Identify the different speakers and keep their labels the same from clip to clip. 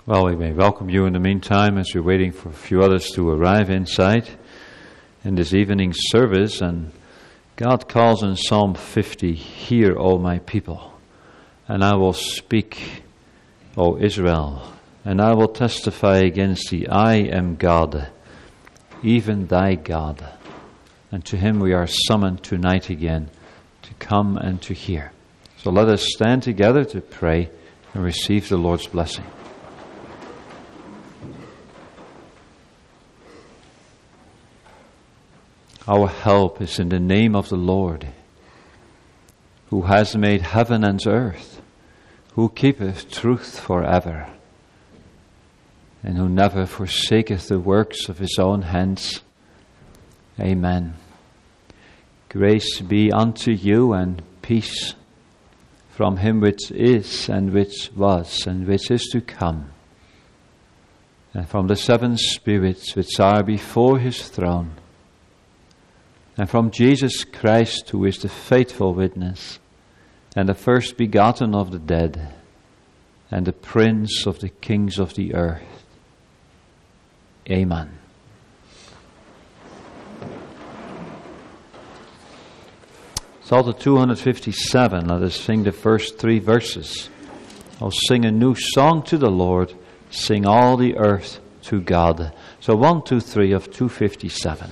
Speaker 1: Well, we may welcome you in the meantime as we're waiting for a few others to arrive inside in this evening service. And God calls in Psalm 50, "Hear, O my people, and I will speak, O Israel, and I will testify against thee. I am God, even thy God." And to him we are summoned tonight again to come and to hear. So let us stand together to pray and receive the Lord's blessing. Our help is in the name of the Lord, who has made heaven and earth, who keepeth truth forever, and who never forsaketh the works of his own hands. Amen. Grace be unto you and peace from him which is and which was and which is to come, and from the seven spirits which are before his throne, and from Jesus Christ, who is the faithful witness, and the first begotten of the dead, and the prince of the kings of the earth. Amen. Psalm 257, let us sing the first 3 verses. "Oh, sing a new song to the Lord, sing all the earth to God." So 1, 2, 3 of 257.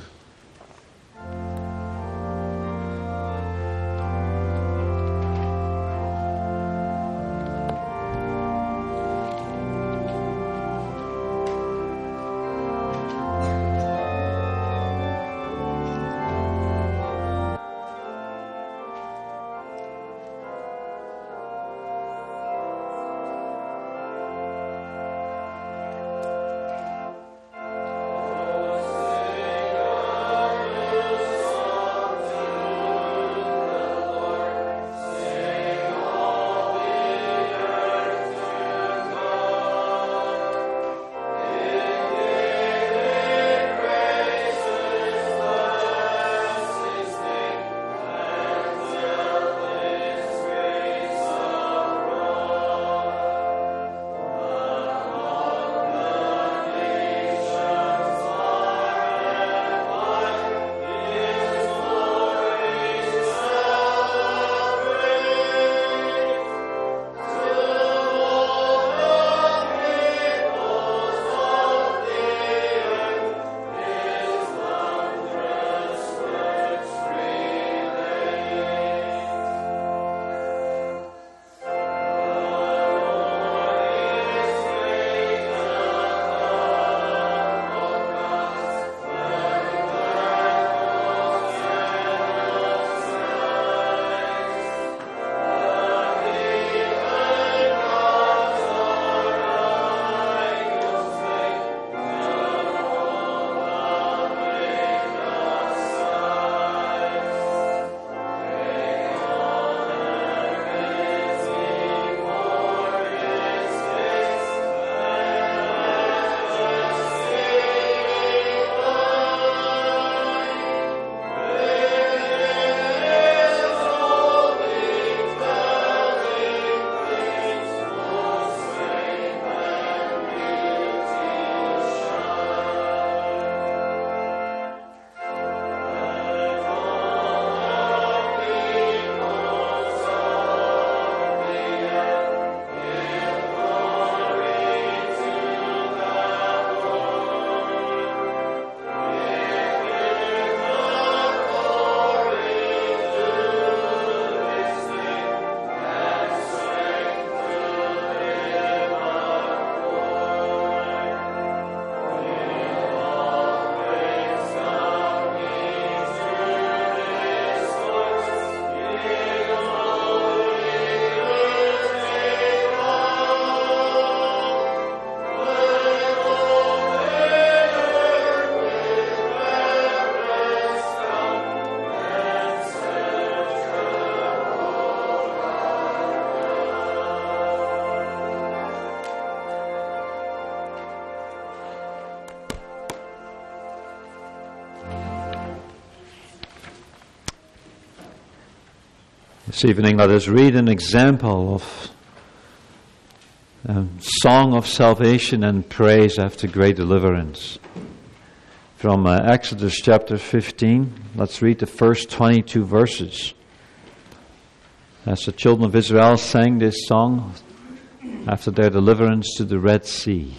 Speaker 1: This evening let us read an example of song of salvation and praise after great deliverance. From Exodus chapter 15, let's read the first 22 verses. As the children of Israel sang this song after their deliverance to the Red Sea.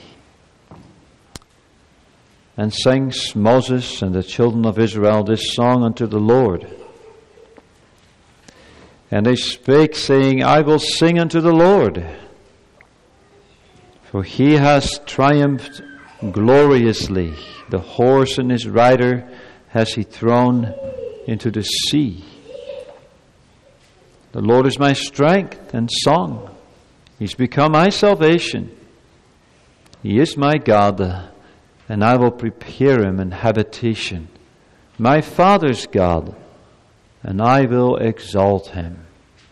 Speaker 1: And sings Moses and the children of Israel this song unto the Lord. And they spake, saying, I will sing unto the Lord, for he has triumphed gloriously. The horse and his rider has he thrown into the sea. The Lord is my strength and song. He's become my salvation. He is my God, and I will prepare him an habitation. My father's God, and I will exalt him.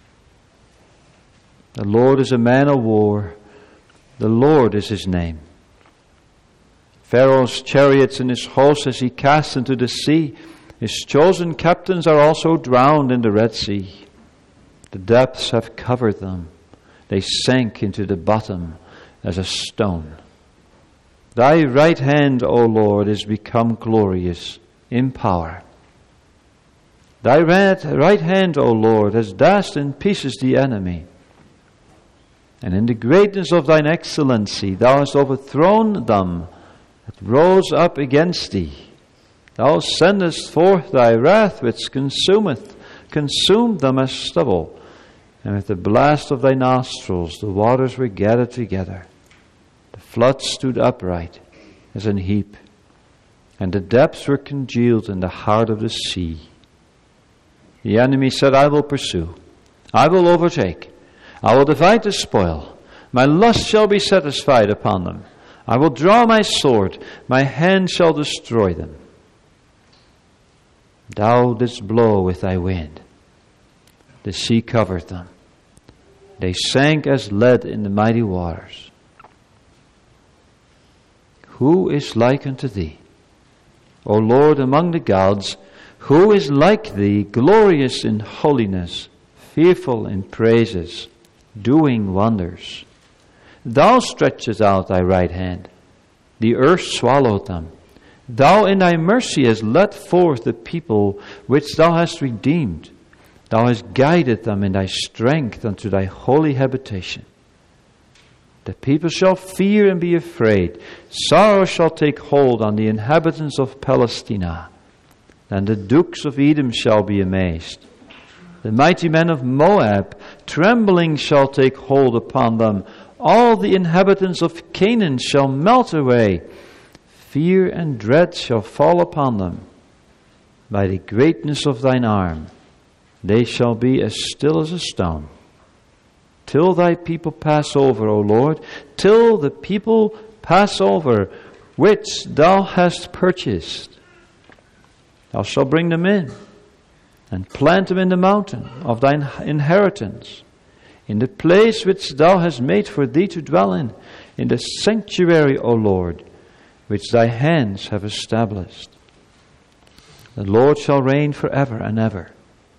Speaker 1: The Lord is a man of war. The Lord is his name. Pharaoh's chariots and his hosts as he cast into the sea. His chosen captains are also drowned in the Red Sea. The depths have covered them. They sank into the bottom as a stone. Thy right hand, O Lord, is become glorious in power. Thy right hand, O Lord, has dashed in pieces the enemy. And in the greatness of thine excellency thou hast overthrown them that rose up against thee. Thou sendest forth thy wrath which consumed them as stubble. And with the blast of thy nostrils the waters were gathered together. The floods stood upright as an heap, and the depths were congealed in the heart of the sea. The enemy said, I will pursue, I will overtake, I will divide the spoil. My lust shall be satisfied upon them. I will draw my sword, my hand shall destroy them. Thou didst blow with thy wind. The sea covered them. They sank as lead in the mighty waters. Who is like unto thee, O Lord, among the gods? Who is like thee, glorious in holiness, fearful in praises, doing wonders? Thou stretchest out thy right hand. The earth swallowed them. Thou in thy mercy hast led forth the people which thou hast redeemed. Thou hast guided them in thy strength unto thy holy habitation. The people shall fear and be afraid. Sorrow shall take hold on the inhabitants of Palestina. And the dukes of Edom shall be amazed. The mighty men of Moab, trembling shall take hold upon them. All the inhabitants of Canaan shall melt away. Fear and dread shall fall upon them. By the greatness of thine arm, they shall be as still as a stone. Till thy people pass over, O Lord, till the people pass over, which thou hast purchased. Thou shalt bring them in, and plant them in the mountain of thine inheritance, in the place which thou hast made for thee to dwell in the sanctuary, O Lord, which thy hands have established. The Lord shall reign forever and ever.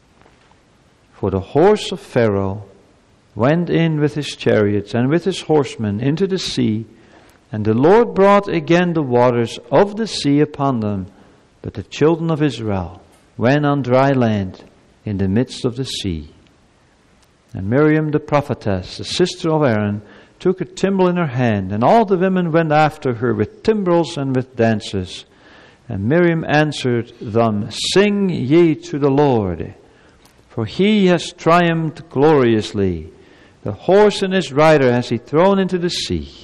Speaker 1: For the horse of Pharaoh went in with his chariots and with his horsemen into the sea, and the Lord brought again the waters of the sea upon them, but the children of Israel went on dry land in the midst of the sea. And Miriam the prophetess, the sister of Aaron, took a timbrel in her hand, and all the women went after her with timbrels and with dances. And Miriam answered them, Sing ye to the Lord, for he has triumphed gloriously. The horse and his rider has he thrown into the sea.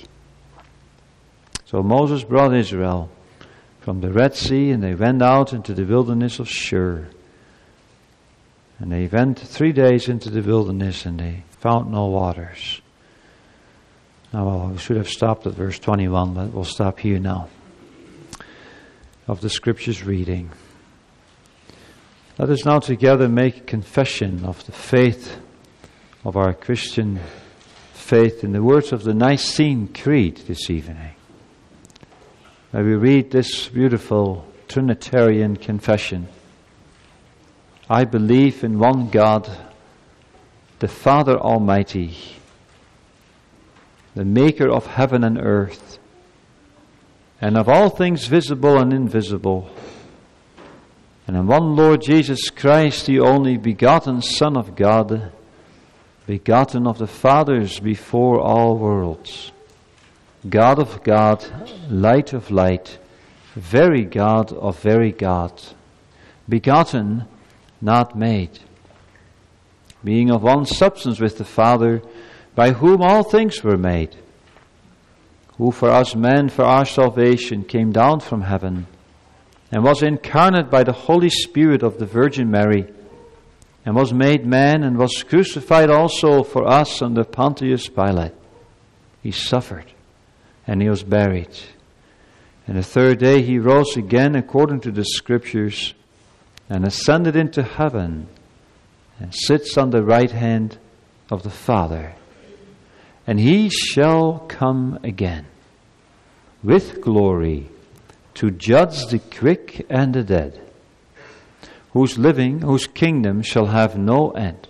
Speaker 1: So Moses brought Israel from the Red Sea, and they went out into the wilderness of Shur. And they went 3 days into the wilderness, and they found no waters. Now, we should have stopped at verse 21, but we'll stop here now of the Scriptures reading. Let us now together make confession of the faith of our Christian faith in the words of the Nicene Creed this evening. May we read this beautiful Trinitarian confession. I believe in one God, the Father Almighty, the maker of heaven and earth, and of all things visible and invisible, and in one Lord Jesus Christ, the only begotten Son of God, begotten of the fathers before all worlds, God of God, light of light, very God of very God, begotten, not made, being of one substance with the Father, by whom all things were made, who for us men, for our salvation, came down from heaven, and was incarnate by the Holy Spirit of the Virgin Mary, and was made man, and was crucified also for us under Pontius Pilate. He suffered, and he was buried. And the third day he rose again according to the Scriptures, and ascended into heaven, and sits on the right hand of the Father. And he shall come again with glory to judge the quick and the dead, whose kingdom shall have no end.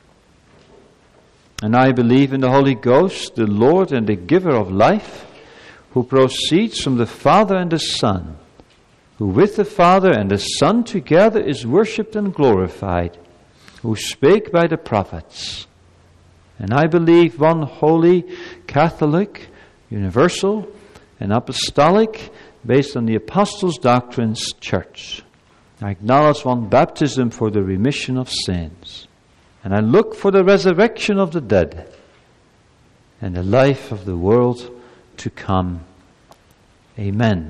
Speaker 1: And I believe in the Holy Ghost, the Lord and the giver of life, who proceeds from the Father and the Son, who with the Father and the Son together is worshipped and glorified, who spake by the prophets. And I believe one holy, Catholic, universal, and apostolic, based on the apostles' doctrines, church. I acknowledge one baptism for the remission of sins. And I look for the resurrection of the dead and the life of the world to come. Amen.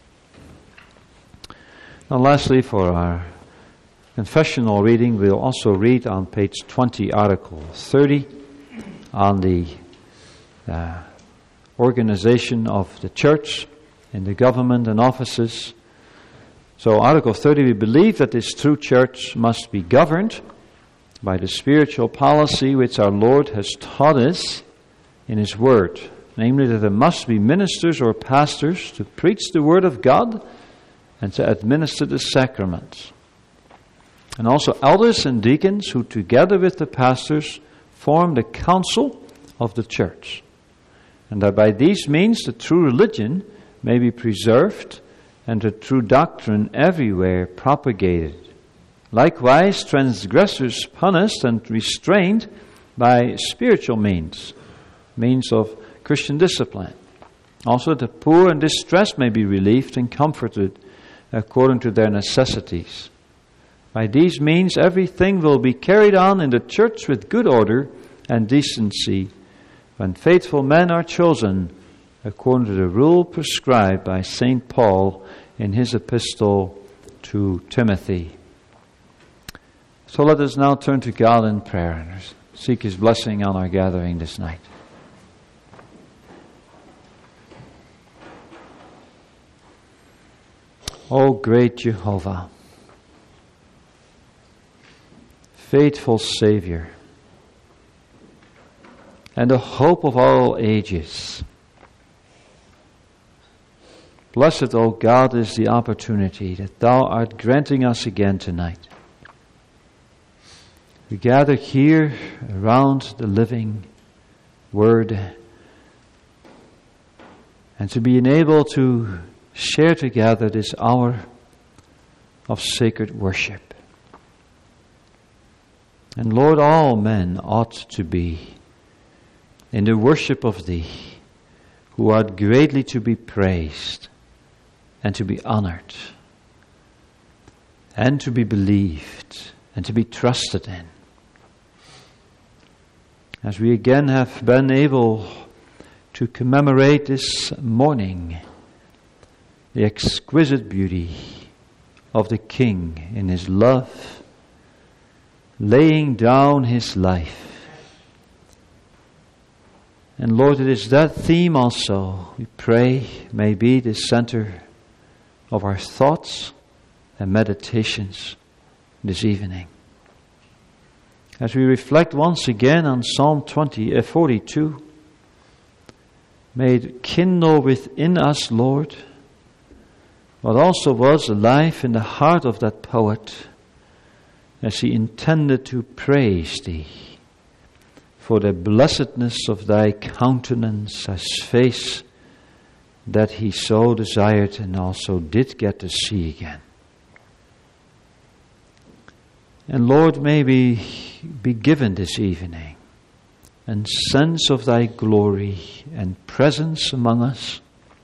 Speaker 1: Now lastly, for our confessional reading, we'll also read on page 20, Article 30, on the organization of the church in the government and offices. So Article 30, we believe that this true church must be governed by the spiritual policy which our Lord has taught us in His Word. Namely, that there must be ministers or pastors to preach the Word of God and to administer the sacraments. And also elders and deacons who together with the pastors form the council of the church. And that by these means the true religion may be preserved and the true doctrine everywhere propagated. Likewise, transgressors punished and restrained by spiritual means of Christian discipline. Also, the poor and distressed may be relieved and comforted according to their necessities. By these means, everything will be carried on in the church with good order and decency, when faithful men are chosen according to the rule prescribed by St. Paul in his epistle to Timothy. So let us now turn to God in prayer and seek His blessing on our gathering this night. O great Jehovah, faithful Savior, and the hope of all ages, blessed, O God, is the opportunity that Thou art granting us again tonight. We gather here around the living Word, and to be enabled to share together this hour of sacred worship. And Lord, all men ought to be in the worship of Thee, who art greatly to be praised and to be honored and to be believed and to be trusted in. As we again have been able to commemorate this morning the exquisite beauty of the King in His love, laying down His life. And Lord, it is that theme also, we pray, may be the center of our thoughts and meditations this evening. As we reflect once again on Psalm 42, may it kindle within us, Lord, what also was alive in the heart of that poet as he intended to praise Thee for the blessedness of thy countenance as face that he so desired and also did get to see again. And Lord, may we be given this evening a sense of thy glory and presence among us.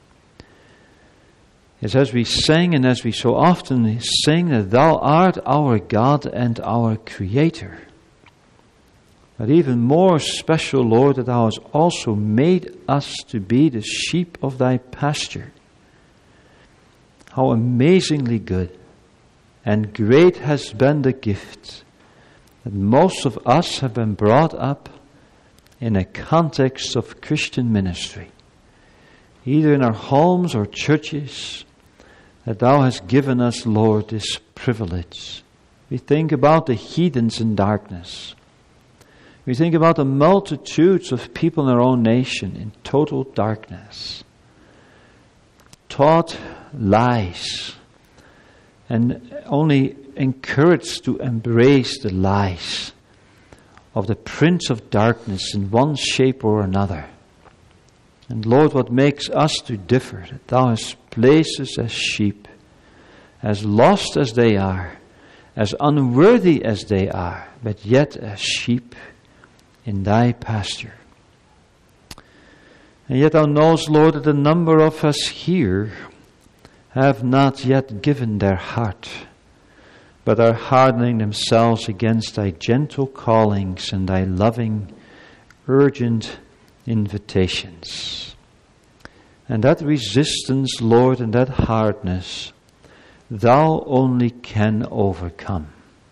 Speaker 1: As we sing and as we so often sing that thou art our God and our Creator. But even more special, Lord, that thou hast also made us to be the sheep of thy pasture. How amazingly good and great has been the gift that most of us have been brought up in a context of Christian ministry, either in our homes or churches, that thou hast given us, Lord, this privilege. We think about the heathens in darkness. We think about the multitudes of people in our own nation in total darkness, taught lies, and only encouraged to embrace the lies of the prince of darkness in one shape or another. And Lord, what makes us to differ, that thou hast placed us as sheep, as lost as they are, as unworthy as they are, but yet as sheep in thy pasture. And yet thou knowest, Lord, that a number of us here have not yet given their heart, but are hardening themselves against thy gentle callings and thy loving, urgent invitations. And that resistance, Lord, and that hardness, thou only can overcome.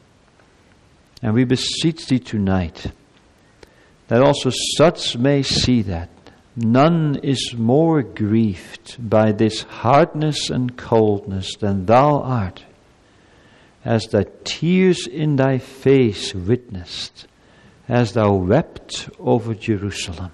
Speaker 1: And we beseech thee tonight, that also such may see that none is more grieved by this hardness and coldness than thou art, as the tears in thy face witnessed, as thou wept over Jerusalem.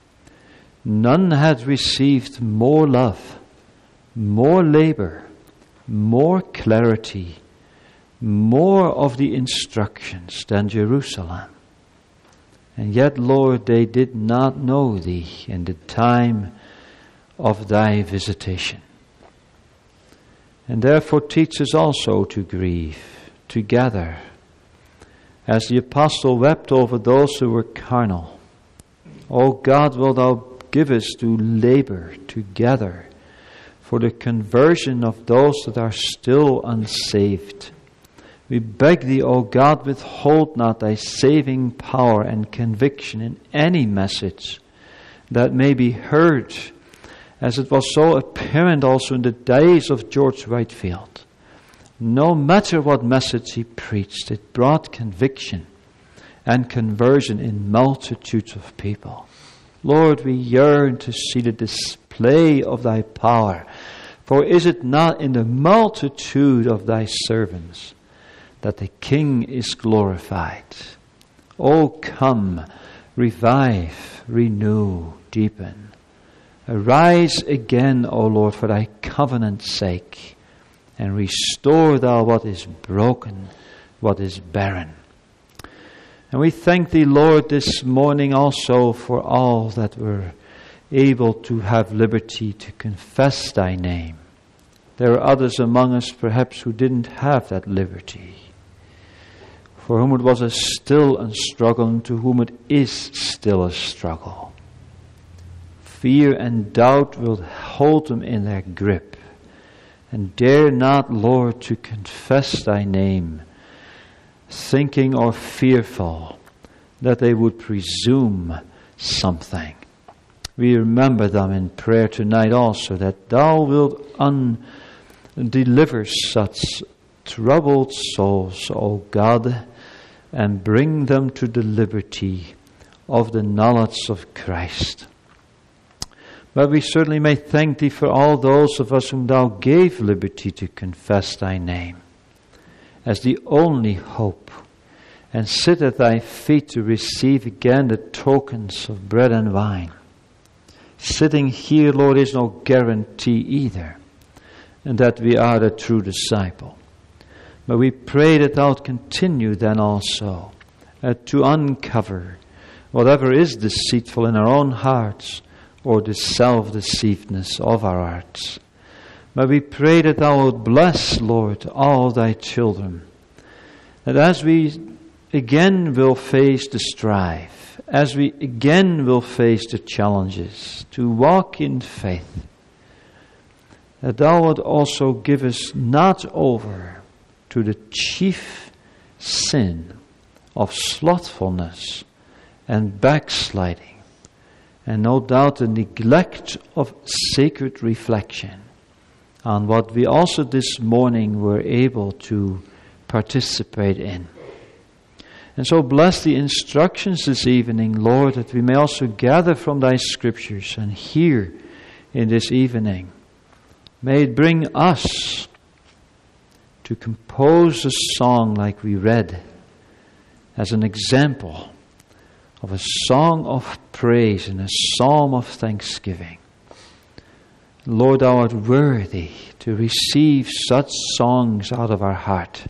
Speaker 1: None had received more love, more labor, more clarity, more of the instructions than Jerusalem. And yet, Lord, they did not know thee in the time of thy visitation. And therefore teach us also to grieve together, as the apostle wept over those who were carnal. O God, wilt thou give us to labor together for the conversion of those that are still unsaved. We beg thee, O God, withhold not thy saving power and conviction in any message that may be heard, as it was so apparent also in the days of George Whitefield. No matter what message he preached, it brought conviction and conversion in multitudes of people. Lord, we yearn to see the display of thy power, for is it not in the multitude of thy servants that the King is glorified? O come, revive, renew, deepen. Arise again, O Lord, for thy covenant's sake, and restore thou what is broken, what is barren. And we thank thee, Lord, this morning also for all that were able to have liberty to confess thy name. There are others among us perhaps who didn't have that liberty, for whom it was still a struggle, and to whom it is still a struggle. Fear and doubt will hold them in their grip, and dare not, Lord, to confess thy name, thinking or fearful that they would presume something. We remember them in prayer tonight also, that thou wilt deliver such troubled souls, O God, and bring them to the liberty of the knowledge of Christ. But we certainly may thank thee for all those of us whom thou gave liberty to confess thy name as the only hope, and sit at thy feet to receive again the tokens of bread and wine. Sitting here, Lord, is no guarantee either, and that we are the true disciple. But we pray that thou continue then also to uncover whatever is deceitful in our own hearts, or the self-deceivedness of our hearts. But we pray that thou wilt bless, Lord, all thy children, that as we again will face the strife, as we again will face the challenges, to walk in faith, that thou wilt also give us not over to the chief sin of slothfulness and backsliding, and no doubt the neglect of sacred reflection on what we also this morning were able to participate in. And so bless the instructions this evening, Lord, that we may also gather from thy scriptures and hear in this evening. May it bring us to compose a song like we read as an example of a song of praise and a psalm of thanksgiving. Lord, thou art worthy to receive such songs out of our heart.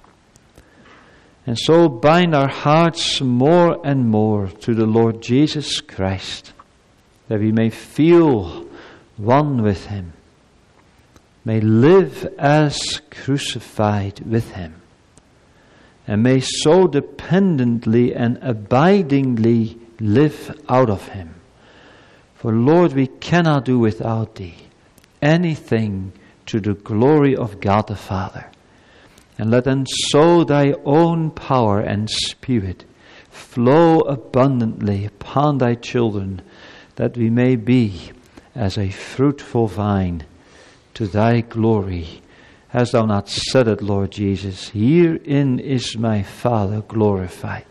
Speaker 1: And so bind our hearts more and more to the Lord Jesus Christ, that we may feel one with him, may live as crucified with him, and may so dependently and abidingly live out of him. For Lord, we cannot do without thee anything to the glory of God the Father. And let then so thy own power and spirit flow abundantly upon thy children, that we may be as a fruitful vine to thy glory. Hast thou not said it, Lord Jesus? Herein is my Father glorified,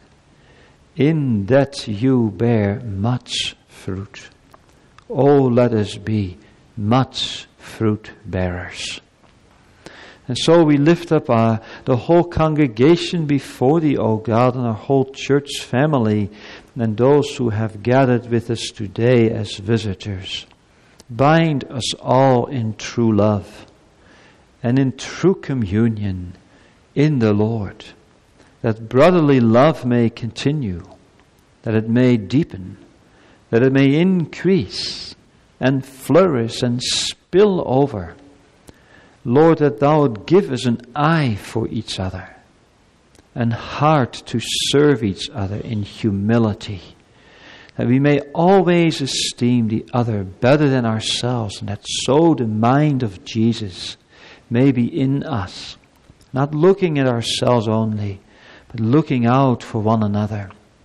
Speaker 1: in that you bear much fruit. Oh, let us be much fruit bearers. And so we lift up the whole congregation before thee, O God, and our whole church family, and those who have gathered with us today as visitors. Bind us all in true love and in true communion in the Lord, that brotherly love may continue, that it may deepen, that it may increase and flourish and spill over. Lord, that thou would give us an eye for each other, and heart to serve each other in humility, that we may always esteem the other better than ourselves, and that so the mind of Jesus may be in us, not looking at ourselves only, but looking out for one another,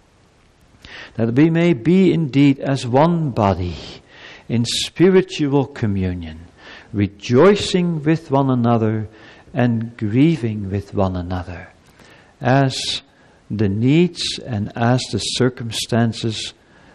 Speaker 1: that we may be indeed as one body in spiritual communion, rejoicing with one another and grieving with one another, as the needs and as the circumstances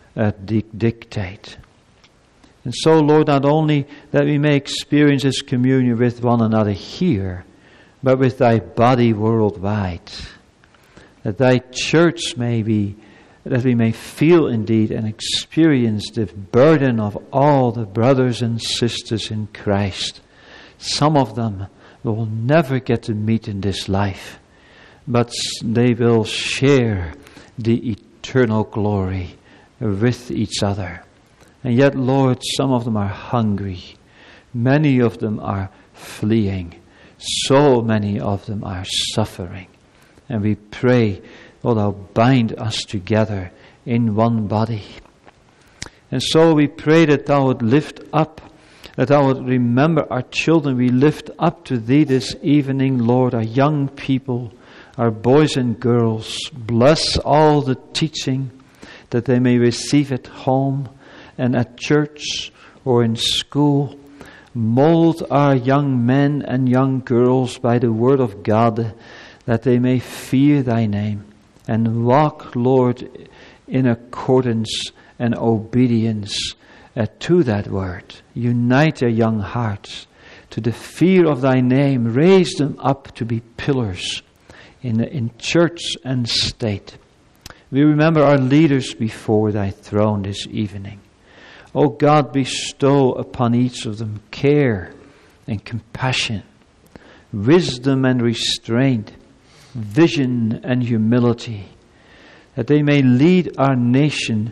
Speaker 1: dictate. And so, Lord, not only that we may experience this communion with one another here, but with thy body worldwide, that thy church may be, that we may feel indeed and experience the burden of all the brothers and sisters in Christ. Some of them will never get to meet in this life, but they will share the eternal glory with each other. And yet, Lord, some of them are hungry. Many of them are fleeing. So many of them are suffering. And we pray, Lord, thou bind us together in one body. And so we pray that thou would lift up, that thou would remember our children. We lift up to thee this evening, Lord, our young people, our boys and girls. Bless all the teaching that they may receive at home and at church or in school. Mold our young men and young girls by the word of God, that they may fear thy name and walk, Lord, in accordance and obedience to that word. Unite their young hearts to the fear of thy name. Raise them up to be pillars in church and state. We remember our leaders before thy throne this evening. O God, bestow upon each of them care and compassion, wisdom and restraint, vision and humility, that they may lead our nation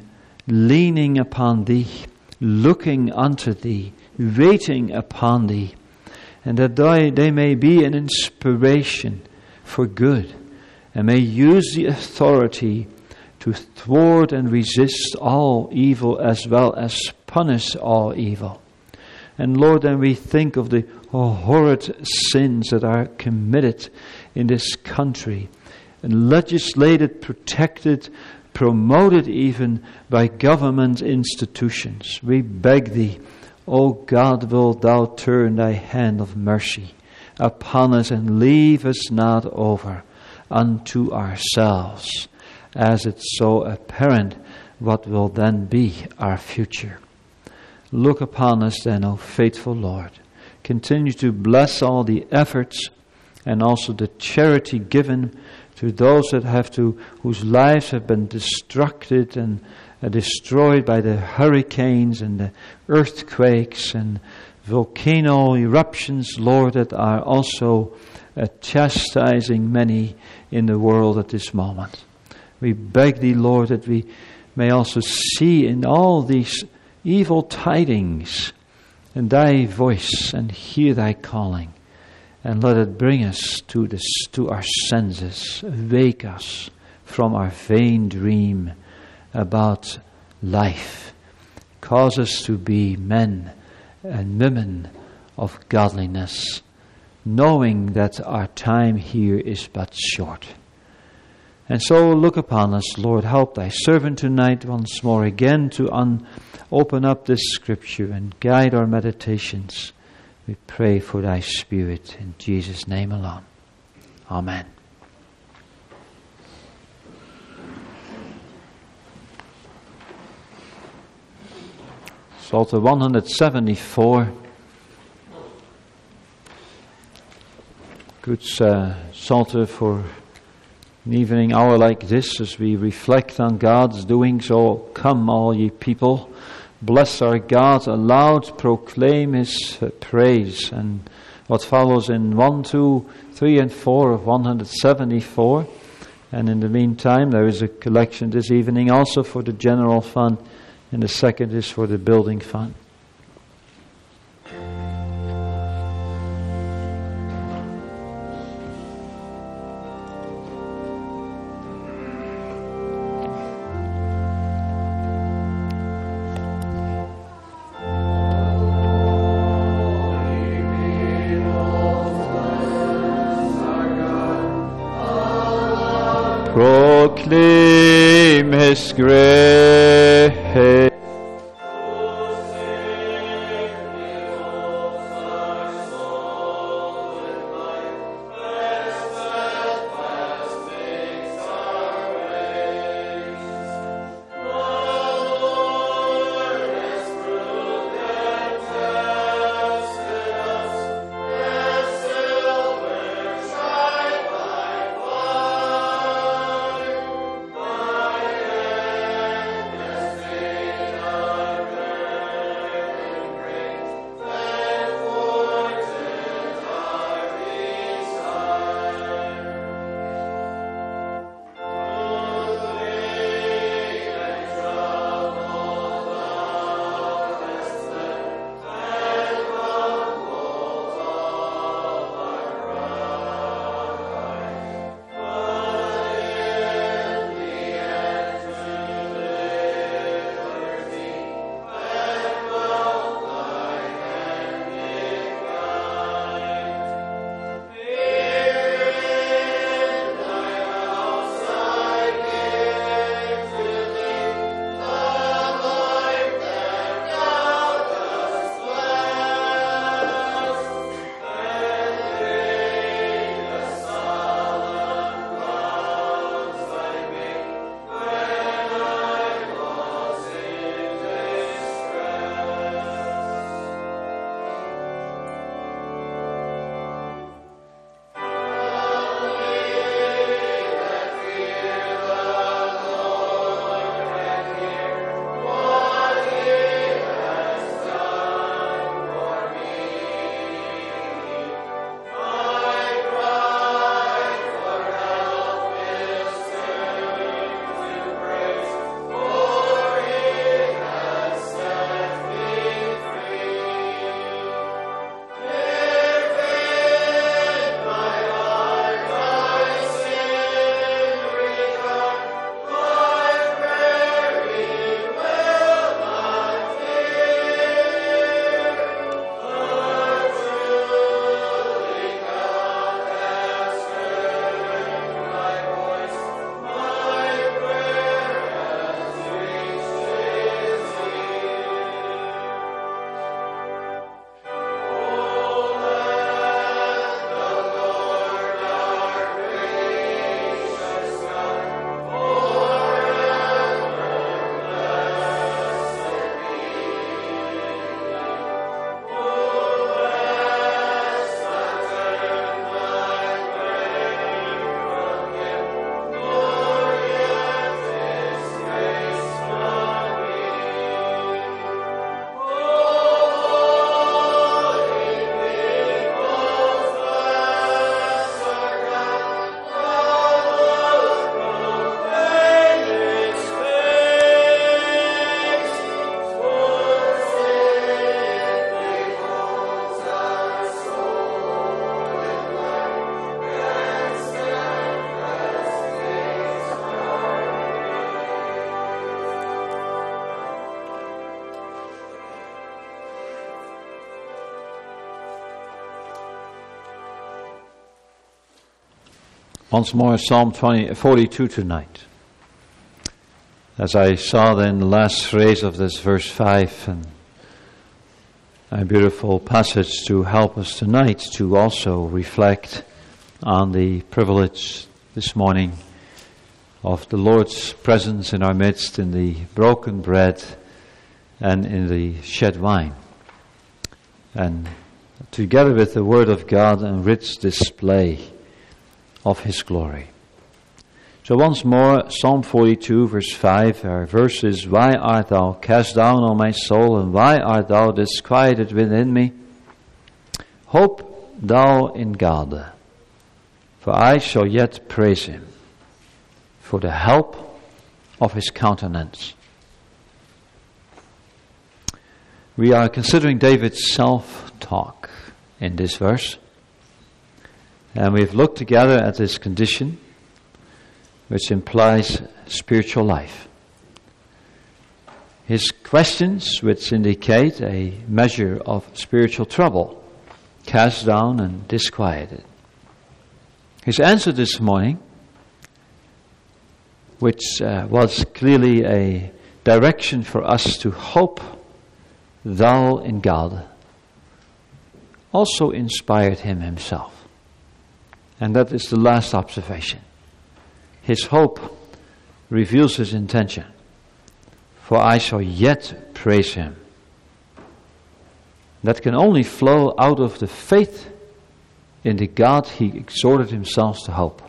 Speaker 1: leaning upon Thee, looking unto Thee, waiting upon Thee, and that they may be an inspiration for good, and may use the authority to thwart and resist all evil as well as punish all evil. And Lord, then we think of the horrid sins that are committed in this country, and legislated, protected, promoted even by government institutions. We beg Thee, O God, wilt Thou turn Thy hand of mercy upon us and leave us not over unto ourselves, as it's so apparent what will then be our future. Look upon us then, O faithful Lord. Continue to bless all the efforts and also the charity given to those whose lives have been destructed and destroyed by the hurricanes and the earthquakes and volcano eruptions, Lord, that are also chastising many in the world at this moment. We beg Thee, Lord, that we may also see in all these evil tidings and Thy voice and hear Thy calling, and let it bring us to our senses, wake us from our vain dream about life, cause us to be men and women of godliness, knowing that our time here is but short. And so look upon us, Lord. Help Thy servant tonight once more again to open up this Scripture and guide our meditations. We pray for Thy Spirit in Jesus' name alone. Amen. Psalter 174. Good Psalter for an evening hour like this as we reflect on God's doings. Oh, come all ye people, bless our God, aloud proclaim His praise. And what follows in 1, 2, 3 and 4 of 174. And in the meantime there is a collection this evening also for the general fund, and the second is for the building fund. Proclaim His grace. Once more, Psalm 42 tonight. As I saw then the last phrase of this verse 5, and a beautiful passage to help us tonight to also reflect on the privilege this morning of the Lord's presence in our midst in the broken bread and in the shed wine. And together with the Word of God and rich display of His glory. So once more, Psalm 42 verse 5, our verse is, "Why art thou cast down, O my soul, and why art thou disquieted within me? Hope thou in God, for I shall yet praise Him, for the help of His countenance." We are considering David's self-talk in this verse. And we've looked together at this condition, which implies spiritual life. His questions, which indicate a measure of spiritual trouble, cast down and disquieted. His answer this morning, which was clearly a direction for us to hope thou in God, also inspired him himself. And that is the last observation. His hope reveals his intention. For I shall yet praise Him. That can only flow out of the faith in the God he exhorted himself to hope.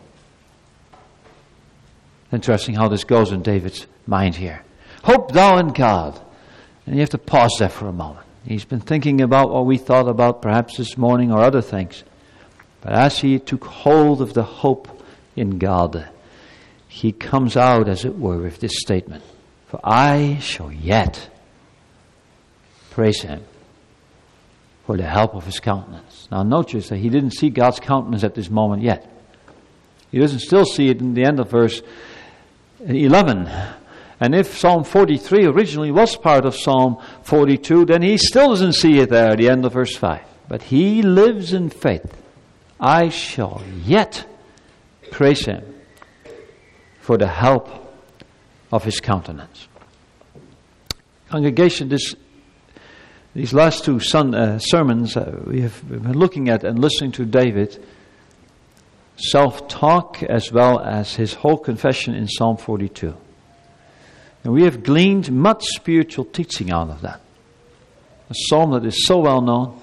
Speaker 1: Interesting how this goes in David's mind here. Hope thou in God. And you have to pause there for a moment. He's been thinking about what we thought about perhaps this morning or other things. But as he took hold of the hope in God, he comes out, as it were, with this statement. For I shall yet praise Him for the help of His countenance. Now notice that he didn't see God's countenance at this moment yet. He doesn't still see it in the end of verse 11. And if Psalm 43 originally was part of Psalm 42, then he still doesn't see it there at the end of verse 5. But he lives in faith. I shall yet praise Him for the help of His countenance. Congregation, these last two sermons we have been looking at and listening to David, self-talk as well as his whole confession in Psalm 42. And we have gleaned much spiritual teaching out of that. A psalm that is so well known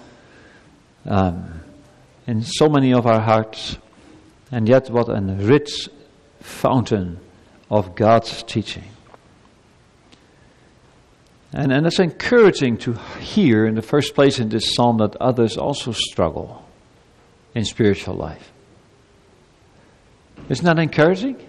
Speaker 1: in so many of our hearts, and yet what a rich fountain of God's teaching. And it's encouraging to hear in the first place in this psalm that others also struggle in spiritual life. Isn't that encouraging?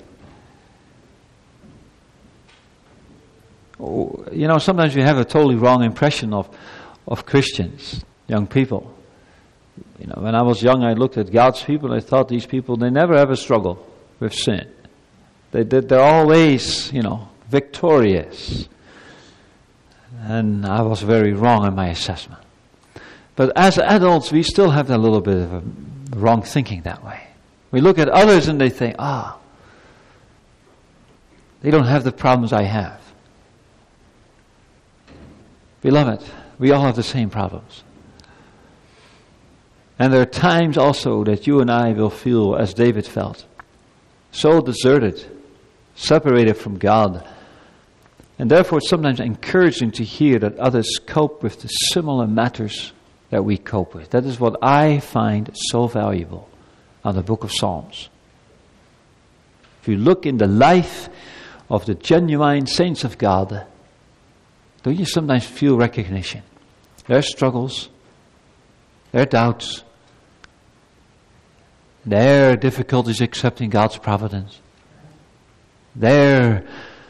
Speaker 1: Oh, you know, sometimes we have a totally wrong impression of Christians, young people. You know, when I was young, I looked at God's people and I thought these people, they never ever struggle with sin. They're always, victorious. And I was very wrong in my assessment. But as adults, we still have that little bit of a wrong thinking that way. We look at others and they think, they don't have the problems I have. Beloved, we all have the same problems. And there are times also that you and I will feel as David felt. So deserted, separated from God. And therefore it's sometimes encouraging to hear that others cope with the similar matters that we cope with. That is what I find so valuable on the book of Psalms. If you look in the life of the genuine saints of God, don't you sometimes feel recognition? Their struggles, their doubts, their difficulties accepting God's providence, their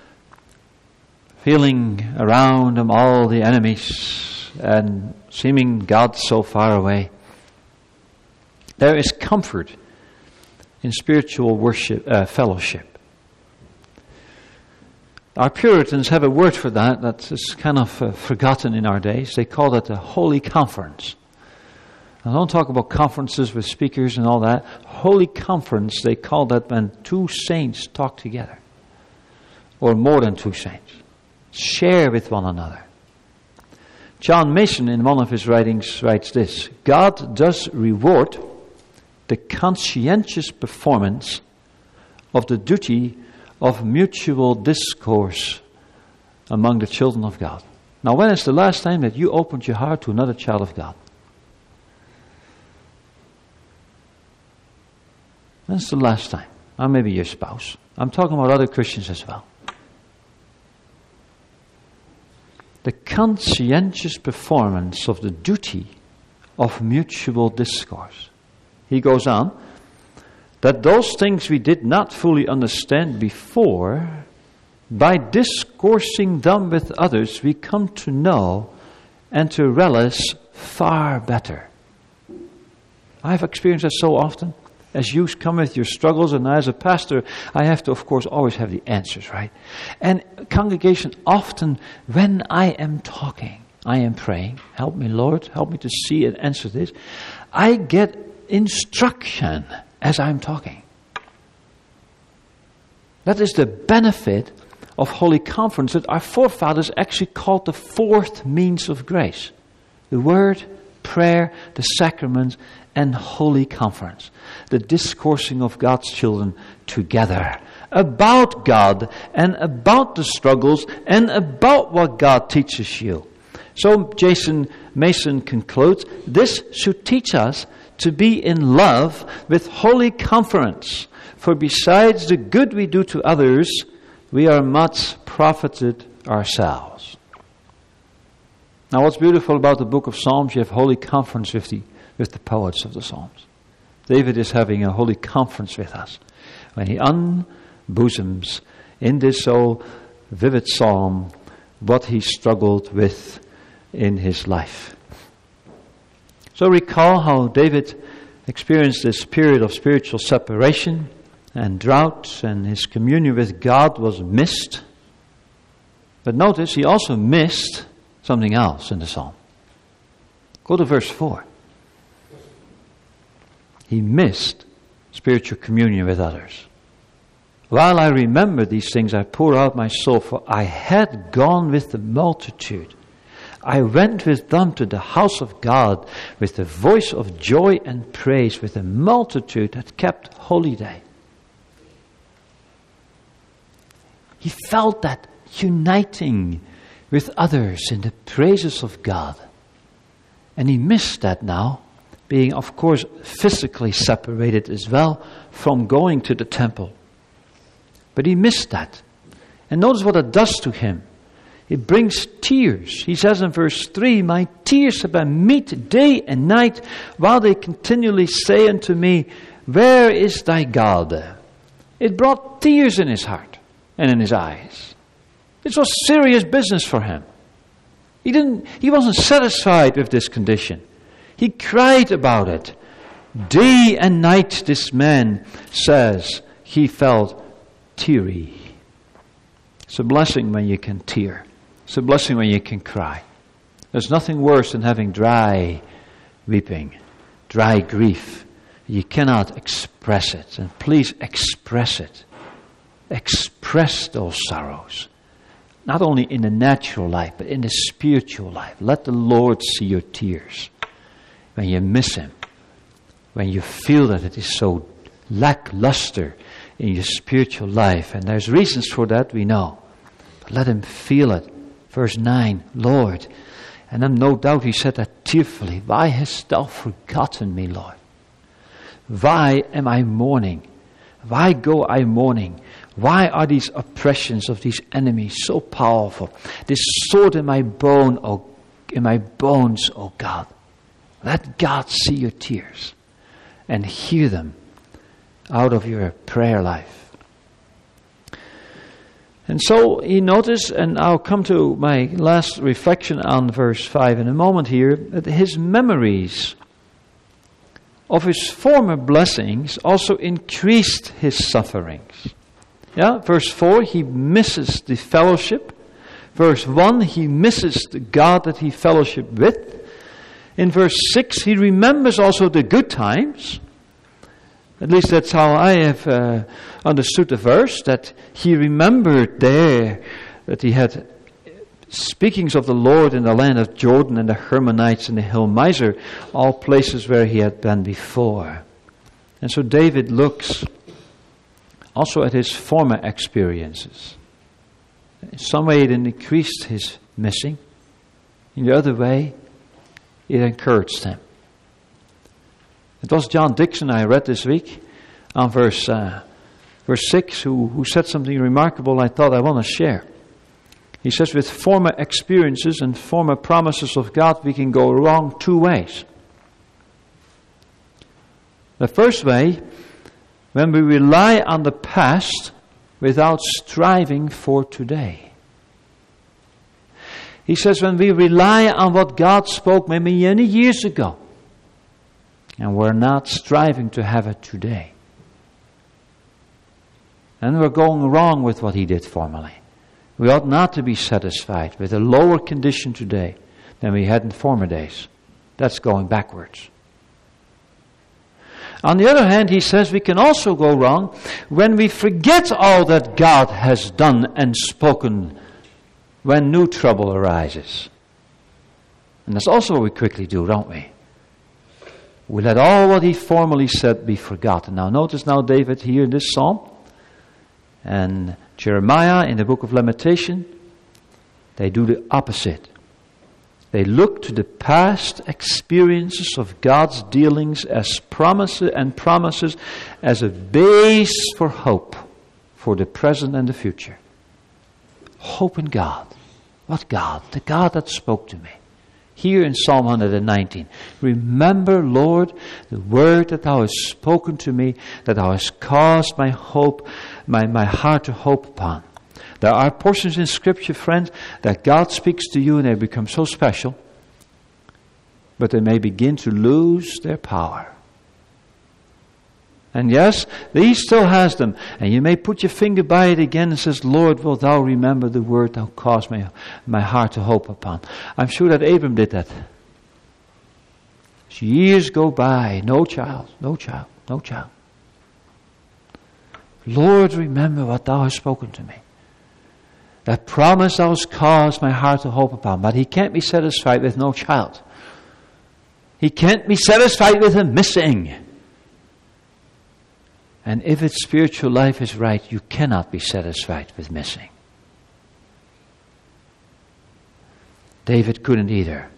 Speaker 1: feeling around them all the enemies and seeming God so far away. There is comfort in spiritual worship, fellowship. Our Puritans have a word for that is kind of forgotten in our days. They call it a holy conference. I don't talk about conferences with speakers and all that. holy conference, they call that when two saints talk together. Or more than two saints. Share with one another. John Mason, in one of his writings, writes this: God does reward the conscientious performance of the duty of mutual discourse among the children of God. Now, when is the last time that you opened your heart to another child of God? When's the last time? Or maybe your spouse. I'm talking about other Christians as well. The conscientious performance of the duty of mutual discourse. He goes on, that those things we did not fully understand before, by discoursing them with others, we come to know and to relish far better. I've experienced that so often. As you come with your struggles, and as a pastor, I have to, of course, always have the answers, right? And congregation, often when I am talking, I am praying, help me, Lord, help me to see and answer this, I get instruction as I'm talking. That is the benefit of Holy Conference that our forefathers actually called the fourth means of grace. The Word, prayer, the sacraments, and Holy Conference. The discoursing of God's children together. About God and about the struggles and about what God teaches you. So Mason concludes, this should teach us to be in love with Holy Conference. For besides the good we do to others, we are much profited ourselves. Now what's beautiful about the book of Psalms, you have Holy Conference with the poets of the Psalms. David is having a holy conference with us when he unbosoms in this so vivid psalm what he struggled with in his life. So recall how David experienced this period of spiritual separation and drought, and his communion with God was missed. But notice he also missed something else in the psalm. Go to verse 4. He missed spiritual communion with others. While I remember these things, I pour out my soul, for I had gone with the multitude. I went with them to the house of God with the voice of joy and praise, with a multitude that kept holy day. He felt that uniting with others in the praises of God. And he missed that now, being of course physically separated as well from going to the temple. But he missed that. And notice what it does to him. It brings tears. He says in verse 3, my tears have been meet day and night, while they continually say unto me, where is thy God? It brought tears in his heart and in his eyes. This was serious business for him. He wasn't satisfied with this condition. He cried about it. Day and night, this man says, he felt teary. It's a blessing when you can tear. It's a blessing when you can cry. There's nothing worse than having dry weeping, dry grief. You cannot express it. And please express it. Express those sorrows. Not only in the natural life, but in the spiritual life. Let the Lord see your tears. When you miss Him. When you feel that it is so lackluster in your spiritual life. And there's reasons for that, we know. But let Him feel it. Verse 9, Lord. And then no doubt he said that tearfully. Why hast thou forgotten me, Lord? Why am I mourning? Why go I mourning? Why are these oppressions of these enemies so powerful? This sword in my bones, O God. Let God see your tears and hear them out of your prayer life. And so he noticed, and I'll come to my last reflection on verse 5 in a moment here, that his memories of his former blessings also increased his sufferings. Yeah, verse 4, he misses the fellowship. Verse 1, he misses the God that he fellowshiped with. In verse 6, he remembers also the good times. At least that's how I have understood the verse, that he remembered there that he had speakings of the Lord in the land of Jordan and the Hermonites and the hill Mizar, all places where he had been before. And so David looks also at his former experiences. In some way it increased his missing. In the other way, it encouraged him. It was John Dixon I read this week on verse 6 who said something remarkable I thought I want to share. He says, with former experiences and former promises of God, we can go wrong two ways. The first way, when we rely on the past without striving for today. He says, when we rely on what God spoke maybe many years ago, and we're not striving to have it today. And we're going wrong with what he did formerly. We ought not to be satisfied with a lower condition today than we had in former days. That's going backwards. On the other hand, he says we can also go wrong when we forget all that God has done and spoken when new trouble arises. And that's also what we quickly do, don't we? We let all what he formerly said be forgotten. Now notice now David here in this psalm and Jeremiah in the book of Lamentation, they do the opposite. They look to the past experiences of God's dealings as promises as a base for hope for the present and the future. Hope in God. What God? The God that spoke to me. Here in Psalm 119, remember, Lord, the word that thou hast spoken to me, that thou hast caused my hope, my heart to hope upon. There are portions in Scripture, friends, that God speaks to you and they become so special, but they may begin to lose their power. And yes, he still has them. And you may put your finger by it again and says, Lord, will thou remember the word thou caused my heart to hope upon. I'm sure that Abram did that. As years go by, no child. Lord, remember what thou hast spoken to me. That promise thou hast caused my heart to hope upon. But he can't be satisfied with no child. He can't be satisfied with him missing. And if its spiritual life is right, you cannot be satisfied with missing. David couldn't either.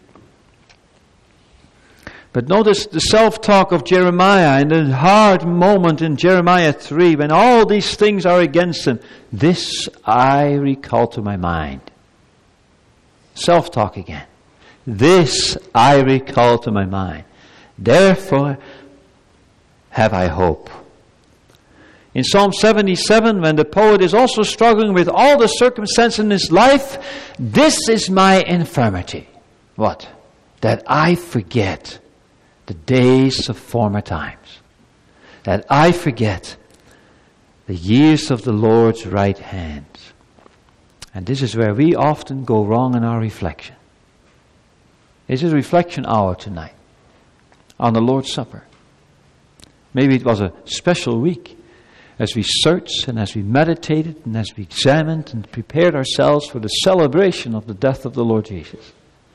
Speaker 1: But notice the self-talk of Jeremiah in the hard moment in Jeremiah 3 when all these things are against him. This I recall to my mind. Self-talk again. This I recall to my mind. Therefore have I hope. In Psalm 77, when the poet is also struggling with all the circumstances in his life, this is my infirmity. What? That I forget the days of former times. That I forget the years of the Lord's right hand. And this is where we often go wrong in our reflection. It's a reflection hour tonight on the Lord's Supper. Maybe it was a special week as we searched and as we meditated and as we examined and prepared ourselves for the celebration of the death of the Lord Jesus.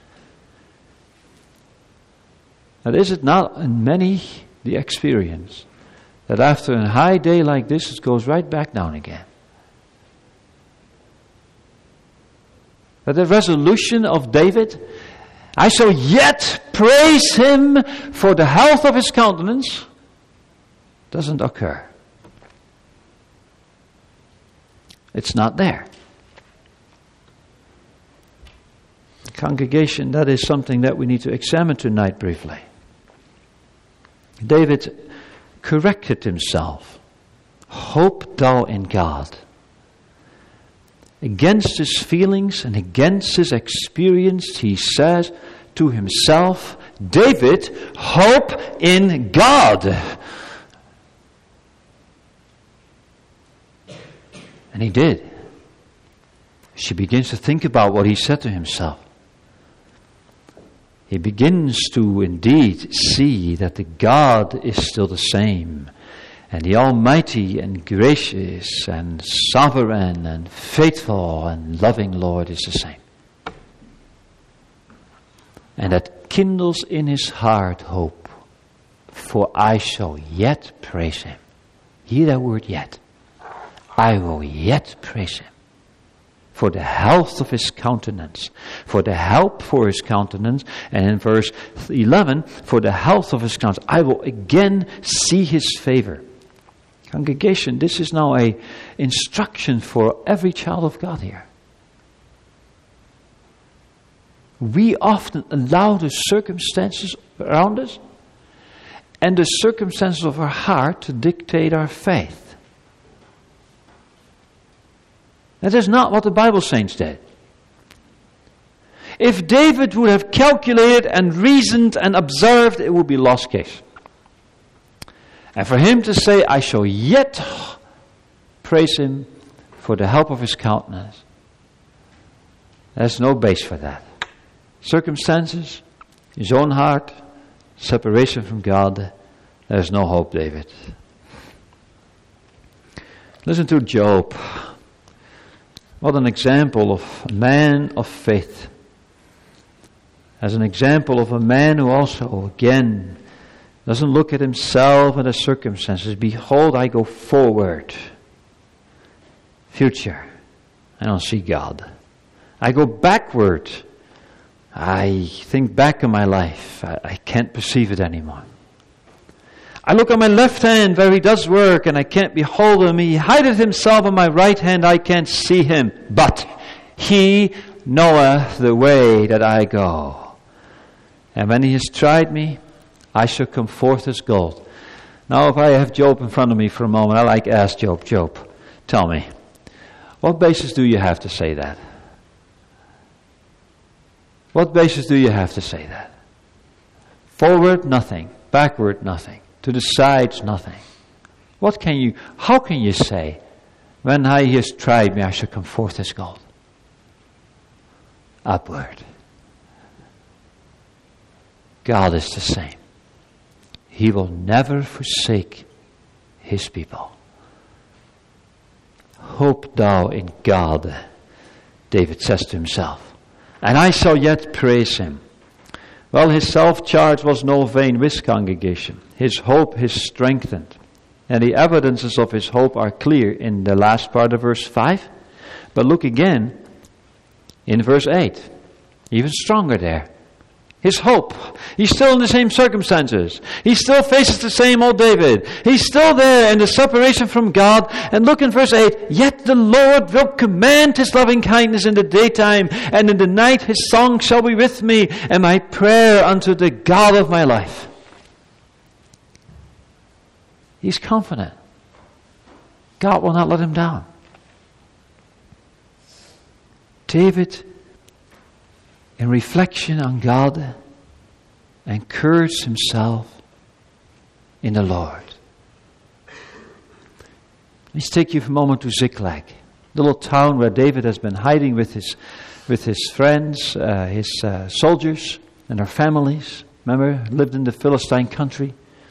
Speaker 1: And is it not in many the experience that after a high day like this, it goes right back down again? That the resolution of David, I shall yet praise him for the health of his countenance, doesn't occur. It's not there. Congregation, that is something that we need to examine tonight briefly. David corrected himself. Hope thou in God. Against his feelings and against his experience, he says to himself, David, hope in God. And he did. She begins to think about what he said to himself. He begins to indeed see that the God is still the same. And the Almighty and gracious and sovereign and faithful and loving Lord is the same. And that kindles in his heart hope. For I shall yet praise him. Hear that word yet. I will yet praise him. For the health of his countenance. For the help for his countenance. And in verse 11, for the health of his countenance. I will again see his favor. Congregation, this is now an instruction for every child of God here. We often allow the circumstances around us and the circumstances of our heart to dictate our faith. That is not what the Bible saints did. If David would have calculated and reasoned and observed, it would be a lost case. And for him to say, I shall yet praise him for the help of his countenance, there's no base for that. Circumstances, his own heart, separation from God, there's no hope, David. Listen to Job. What an example of a man of faith. As an example of a man who also, again, doesn't look at himself and the circumstances. Behold, I go forward. Future. I don't see God. I go backward. I think back on my life. I can't perceive it anymore. I look on my left hand where he does work and I can't behold him. He hideth himself on my right hand. I can't see him. But he knoweth the way that I go. And when he has tried me, I shall come forth as gold. Now if I have Job in front of me for a moment, I like to ask Job, tell me, what basis do you have to say that? What basis do you have to say that? Forward, nothing. Backward, nothing. To the sides, nothing. How can you say, when he has tried me, I shall come forth as gold? Upward. God is the same. He will never forsake his people. Hope thou in God, David says to himself, and I shall yet praise him. Well, his self-charge was no vain wish, congregation. His hope is strengthened. And the evidences of his hope are clear in the last part of verse 5. But look again in verse 8. Even stronger there. His hope. He's still in the same circumstances. He still faces the same old David. He's still there in the separation from God. And look in verse 8. Yet the Lord will command his loving kindness in the daytime, and in the night his song shall be with me, and my prayer unto the God of my life. He's confident. God will not let him down. David, in reflection on God, encouraged himself in the Lord. Let's take you for a moment to Ziklag, the little town where David has been hiding with his friends, his soldiers and their families. Remember, lived in the Philistine country.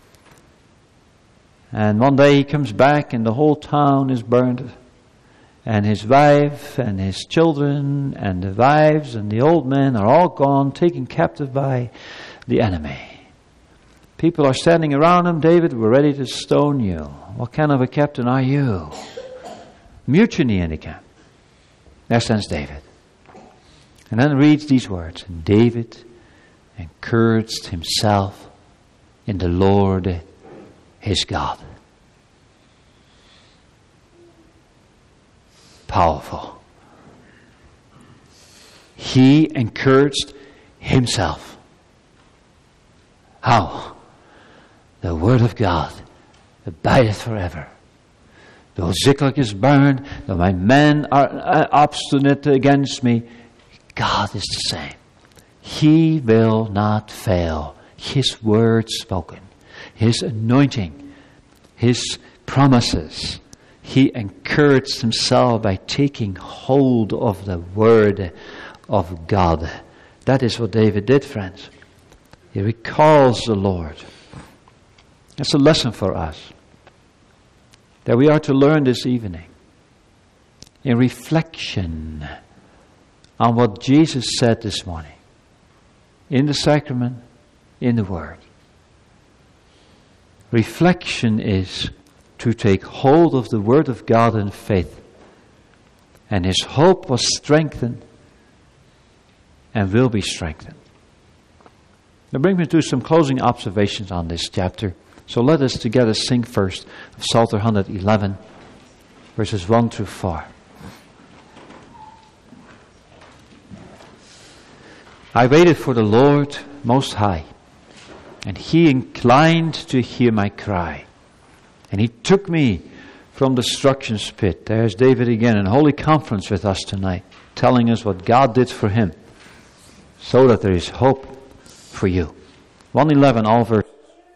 Speaker 1: And one day he comes back and the whole town is burned. And his wife and his children and the wives and the old men are all gone, taken captive by the enemy. People are standing around him. David, we're ready to stone you. What kind of a captain are you? Mutiny in the camp. There stands David. And then reads these words. And David encouraged himself in the Lord his God. Powerful. He encouraged himself. How? The word of God abideth forever. Though Ziklag is burned, though my men are obstinate against me, God is the same. He will not fail. His word spoken, his anointing, his promises. He encouraged himself by taking hold of the word of God. That is what David did, friends. He recalls the Lord. That's a lesson for us. that we are to learn this evening in reflection on what Jesus said this morning in the sacrament, in the Word. Reflection is to take hold of the Word of God in faith. And his hope was strengthened and will be strengthened. That brings me to some closing observations on this chapter. So let us together sing first of Psalter 111, verses 1 through 4. I waited for the Lord Most High, and he inclined to hear my cry. And he took me from destruction's pit. There's David again in holy conference with us tonight, telling us what God did for him, so that there is hope for you. 111, all verses.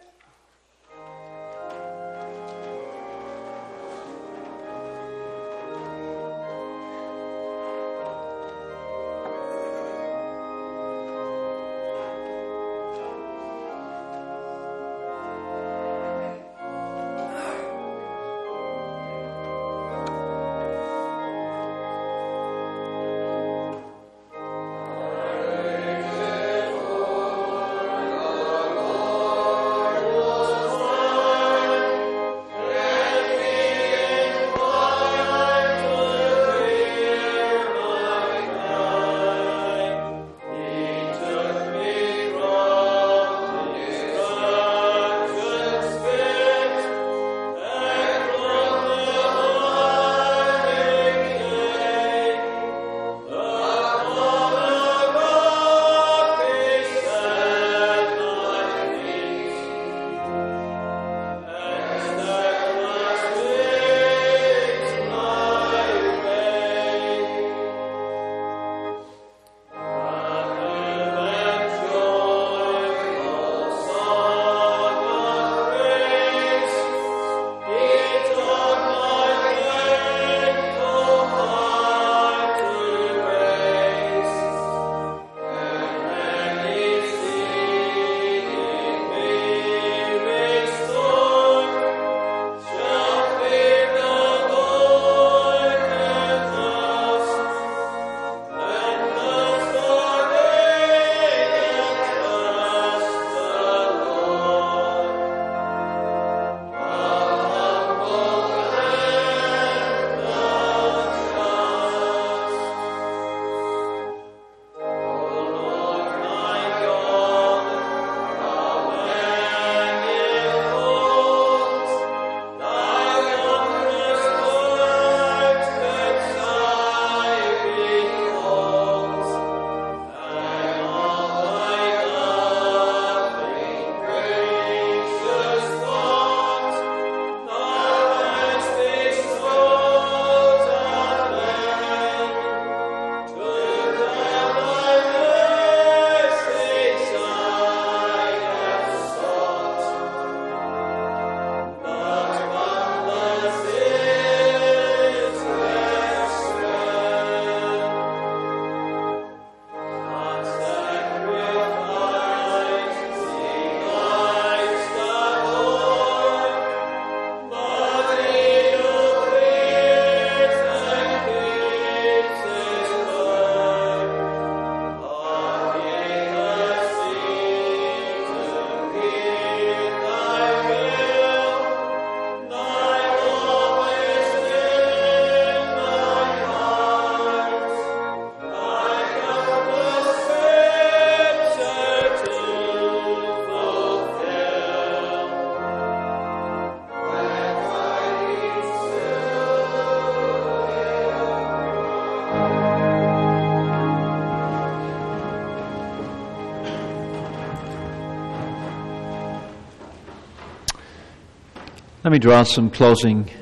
Speaker 1: Let me draw some closing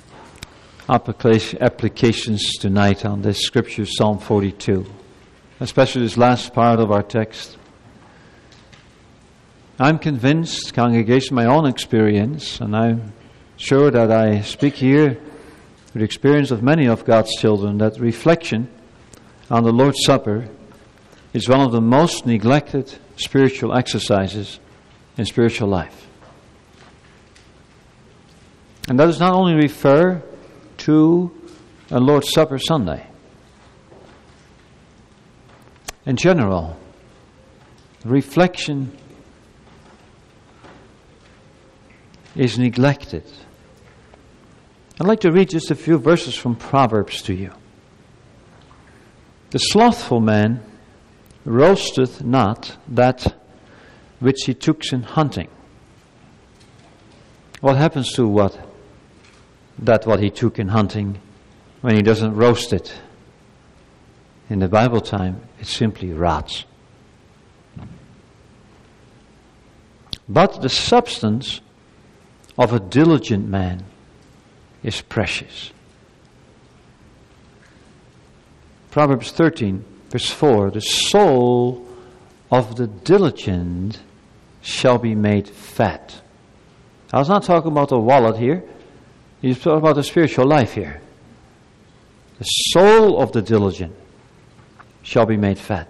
Speaker 1: applications tonight on this scripture, Psalm 42, especially this last part of our text. I'm convinced, congregation, my own experience, and I'm sure that I speak here with the experience of many of God's children, that reflection on the Lord's Supper is one of the most neglected spiritual exercises in spiritual life. And that does not only refer to a Lord's Supper Sunday. In general, reflection is neglected. I'd like to read just a few verses from Proverbs to you. The slothful man roasteth not that which he took in hunting. What happens to what he took in hunting when he doesn't roast it? In the Bible time, it simply rots. But the substance of a diligent man is precious. Proverbs 13, verse 4, the soul of the diligent shall be made fat. I was not talking about the wallet here. He's talking about the spiritual life here. The soul of the diligent shall be made fat.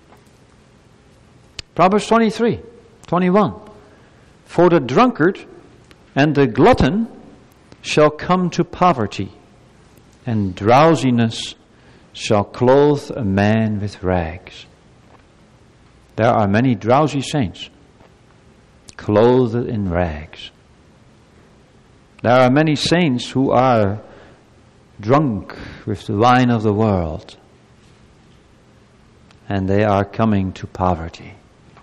Speaker 1: Proverbs 23, 21. For the drunkard and the glutton shall come to poverty, and drowsiness shall clothe a man with rags. There are many drowsy saints, clothed in rags. There are many saints who are drunk with the wine of the world, and they are coming to poverty.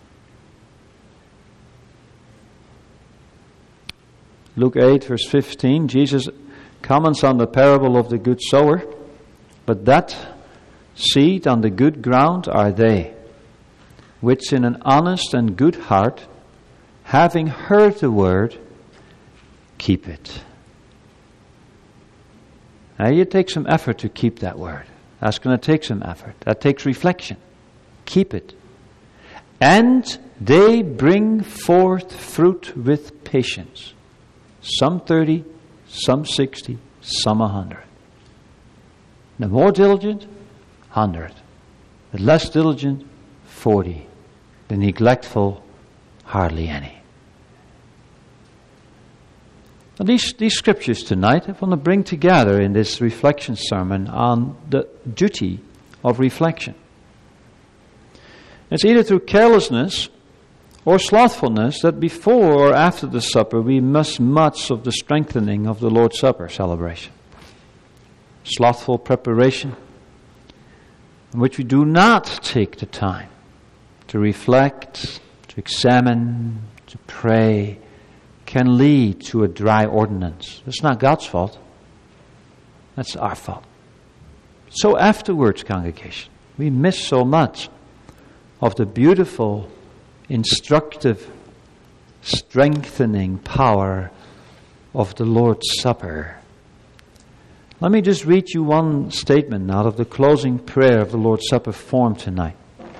Speaker 1: Luke 8, verse 15, Jesus comments on the parable of the good sower. But that seed on the good ground are they, which in an honest and good heart, having heard the word, keep it. Now you take some effort to keep that word. That's going to take some effort. That takes reflection. Keep it. And they bring forth fruit with patience. Some 30, some 60, some 100. The more diligent, 100. The less diligent, 40. The neglectful, hardly any. Now these scriptures tonight I want to bring together in this reflection sermon on the duty of reflection. It's either through carelessness or slothfulness that before or after the supper we miss much of the strengthening of the Lord's Supper celebration. Slothful preparation, in which we do not take the time to reflect, to examine, to pray, can lead to a dry ordinance. That's not God's fault. That's our fault. So afterwards, congregation, we miss so much of the beautiful, instructive, strengthening power of the Lord's Supper. Let me just read you one statement out of the closing prayer of the Lord's Supper form tonight.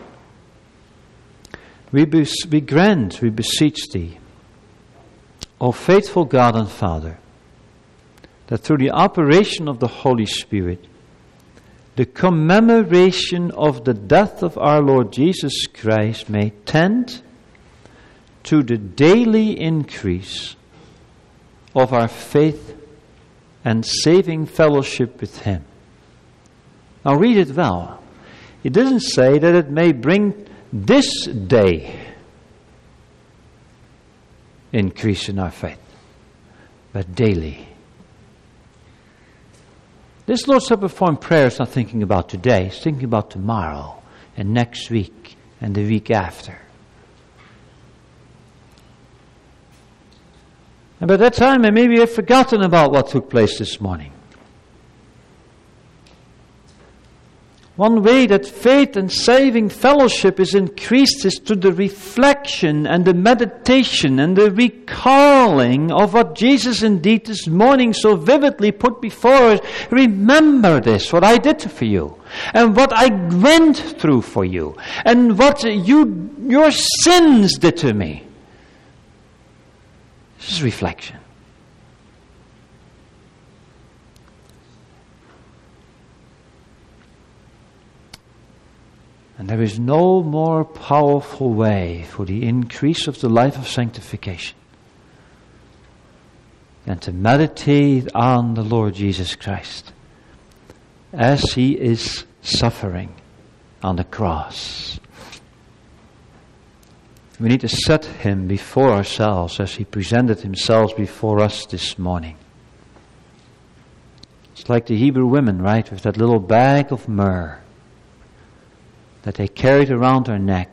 Speaker 1: We beseech Thee, O faithful God and Father, that through the operation of the Holy Spirit, the commemoration of the death of our Lord Jesus Christ may tend to the daily increase of our faith and saving fellowship with Him. Now read it well. It doesn't say that it may bring this day increase in our faith, but daily. This Lord's Supper form prayer is not thinking about today, it's thinking about tomorrow and next week and the week after. And by that time, I maybe have forgotten about what took place this morning. One way that faith and saving fellowship is increased is through the reflection and the meditation and the recalling of what Jesus indeed this morning so vividly put before us. Remember this, what I did for you, and what I went through for you, and what your sins did to me. This is reflection. And there is no more powerful way for the increase of the life of sanctification than to meditate on the Lord Jesus Christ as He is suffering on the cross. We need to set Him before ourselves as He presented Himself before us this morning. It's like the Hebrew women, right, with that little bag of myrrh that they carried around their neck.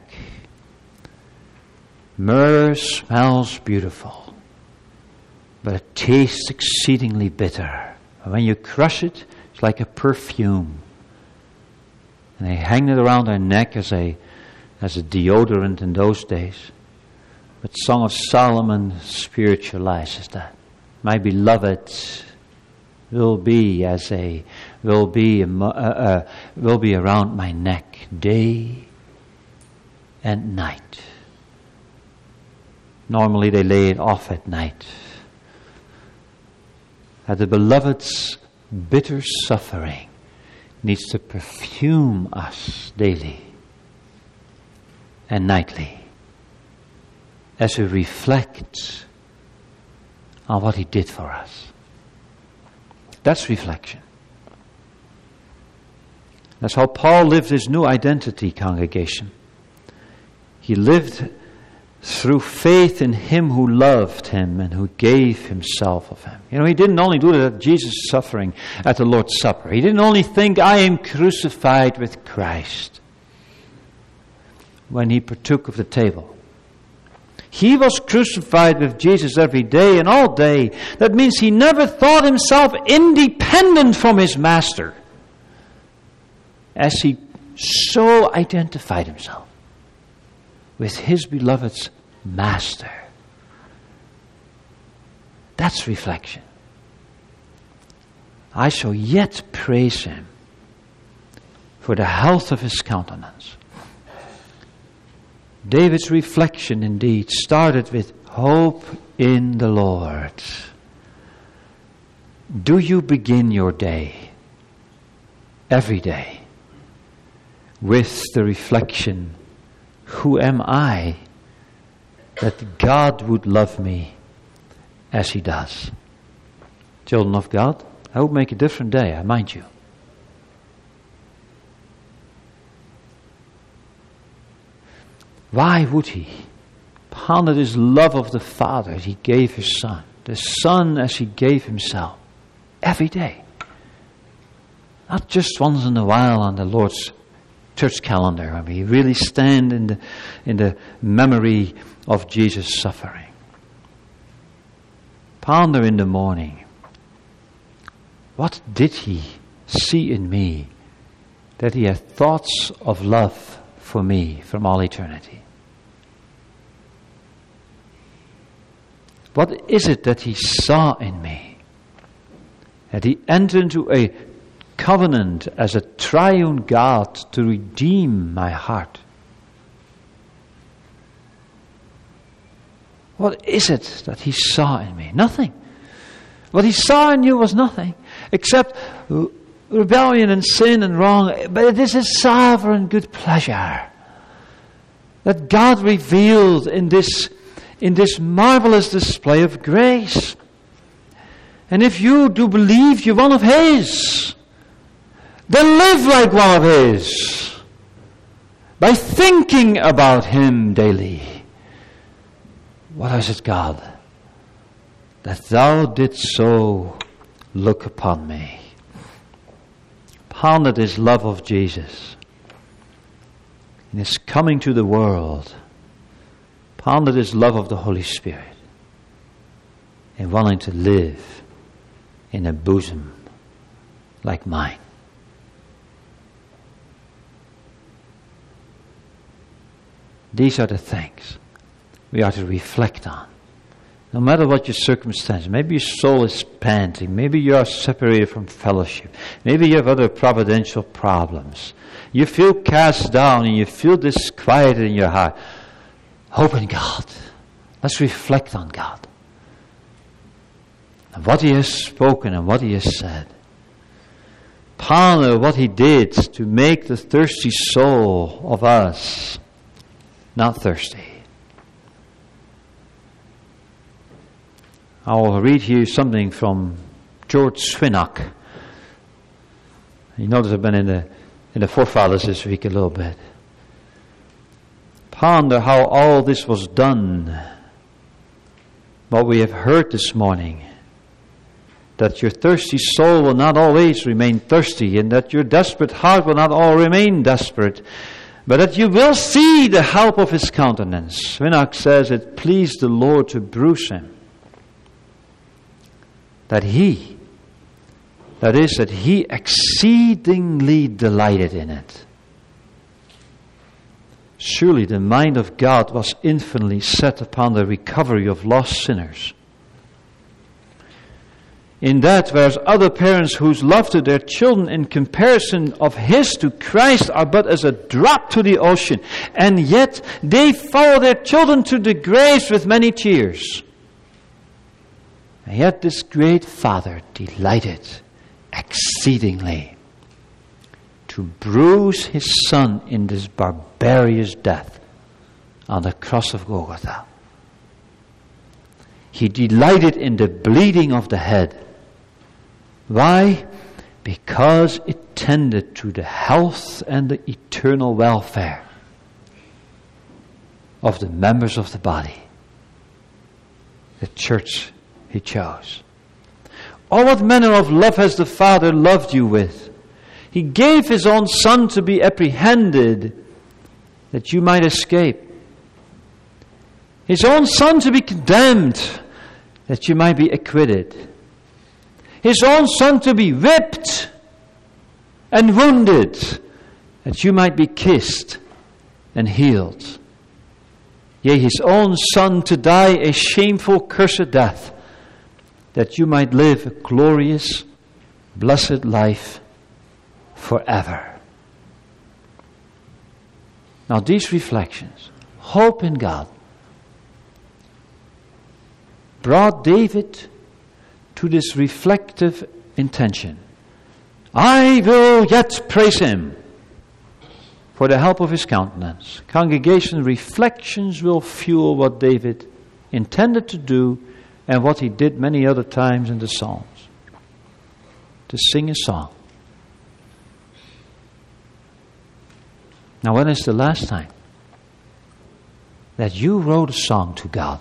Speaker 1: Myrrh smells beautiful, but it tastes exceedingly bitter. And when you crush it, it's like a perfume. And they hang it around their neck as a deodorant in those days. But Song of Solomon spiritualizes that. My beloved will be around my neck day and night. Normally they lay it off at night. That the beloved's bitter suffering needs to perfume us daily and nightly as we reflect on what He did for us. That's reflection. That's how Paul lived his new identity, congregation. He lived through faith in Him who loved him and who gave Himself of him. You know, he didn't only do that at Jesus' suffering at the Lord's Supper. He didn't only think, I am crucified with Christ, when He partook of the table. He was crucified with Jesus every day and all day. That means He never thought Himself independent from His Master, as He so identified Himself with His beloved's Master. That's reflection. I shall yet praise Him for the health of His countenance. David's reflection indeed started with hope in the Lord. Do you begin your day, every day, with the reflection, who am I that God would love me as He does? Children of God, I hope make a different day, I mind you. Why would He? Upon His love of the Father, He gave His Son. The Son as He gave Himself. Every day. Not just once in a while on the Lord's church calendar, when we really stand in the memory of Jesus' suffering. Ponder in the morning. What did He see in me that He had thoughts of love for me from all eternity? What is it that He saw in me? That He entered into a covenant as a triune God to redeem my heart. What is it that He saw in me? Nothing. What He saw in you was nothing, except rebellion and sin and wrong. But it is His sovereign good pleasure that God revealed in this marvelous display of grace. And if you do believe you're one of His, then live like one of His by thinking about Him daily. What is it, God, that Thou didst so look upon me? Ponder this love of Jesus in His coming to the world. Ponder this love of the Holy Spirit and wanting to live in a bosom like mine. These are the things we are to reflect on. No matter what your circumstance, maybe your soul is panting, maybe you are separated from fellowship, maybe you have other providential problems. You feel cast down and you feel disquieted in your heart. Hope in God. Let's reflect on God. And what He has spoken and what He has said. Ponder what He did to make the thirsty soul of us not thirsty. I'll read here something from George Swinnock. You notice I've been in the forefathers this week a little bit. Ponder how all this was done. What we have heard this morning. That your thirsty soul will not always remain thirsty, and that your desperate heart will not all remain desperate, but that you will see the help of His countenance. Swinnock says it pleased the Lord to bruise Him. That He exceedingly delighted in it. Surely the mind of God was infinitely set upon the recovery of lost sinners. In that, whereas other parents whose love to their children in comparison of His to Christ are but as a drop to the ocean, and yet they follow their children to the graves with many tears. And yet this great Father delighted exceedingly to bruise His Son in this barbarous death on the cross of Golgotha. He delighted in the bleeding of the head. Why? Because it tended to the health and the eternal welfare of the members of the body, the church He chose. Oh, what manner of love has the Father loved you with? He gave His own Son to be apprehended, that you might escape. His own Son to be condemned, that you might be acquitted. His own Son to be whipped and wounded, that you might be kissed and healed. Yea, His own Son to die a shameful, cursed death, that you might live a glorious, blessed life forever. Now these reflections, hope in God, brought David to this reflective intention. I will yet praise Him for the help of His countenance. Congregation reflections will fuel what David intended to do and what he did many other times in the Psalms. To sing a song. Now, when is the last time that you wrote a song to God?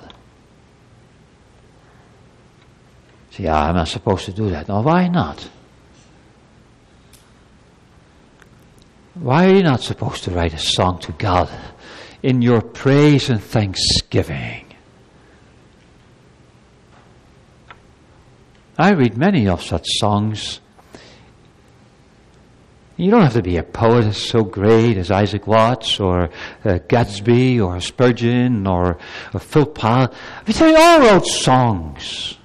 Speaker 1: Say, I'm not supposed to do that. No, why not? Why are you not supposed to write a song to God in your praise and thanksgiving? I read many of such songs. You don't have to be a poet so great as Isaac Watts or Gatsby or Spurgeon or Philpott. They all wrote songs.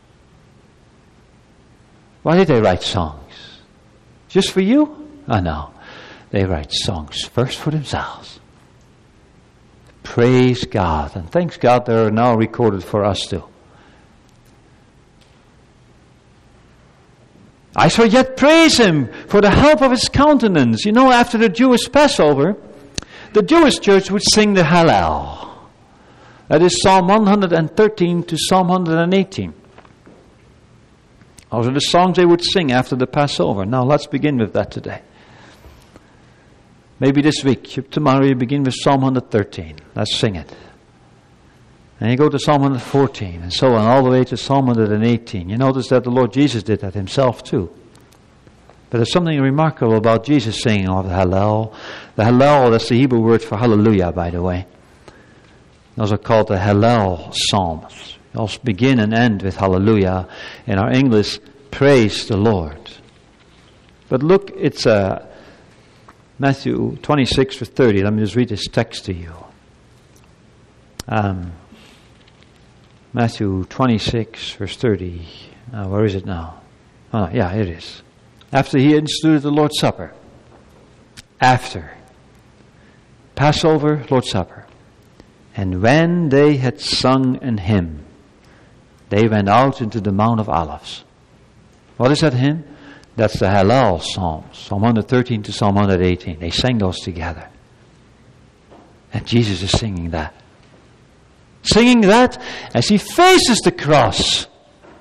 Speaker 1: Why did they write songs? Just for you? Oh no. They write songs first for themselves. Praise God. And thanks God they are now recorded for us too. I shall yet praise Him for the help of His countenance. You know, after the Jewish Passover, the Jewish church would sing the Hallel. That is Psalm 113 to Psalm 118. Those are the songs they would sing after the Passover. Now let's begin with that today. Maybe this week, tomorrow you begin with Psalm 113. Let's sing it. And you go to Psalm 114 and so on, all the way to Psalm 118. You notice that the Lord Jesus did that Himself too. But there's something remarkable about Jesus singing of the Hallel. The Hallel, that's the Hebrew word for hallelujah, by the way. Those are called the Hallel Psalms. They all begin and end with hallelujah. In our English, praise the Lord. But look, it's Matthew 26 verse 30. Let me just read this text to you. Matthew 26 verse 30. Where is it now? Oh, yeah, here it is. After He instituted the Lord's Supper. After Passover, Lord's Supper. And when they had sung an hymn, they went out into the Mount of Olives. What is that hymn? That's the Hallel Psalms, Psalm 113 to Psalm 118. They sang those together. And Jesus is singing that. Singing that as He faces the cross.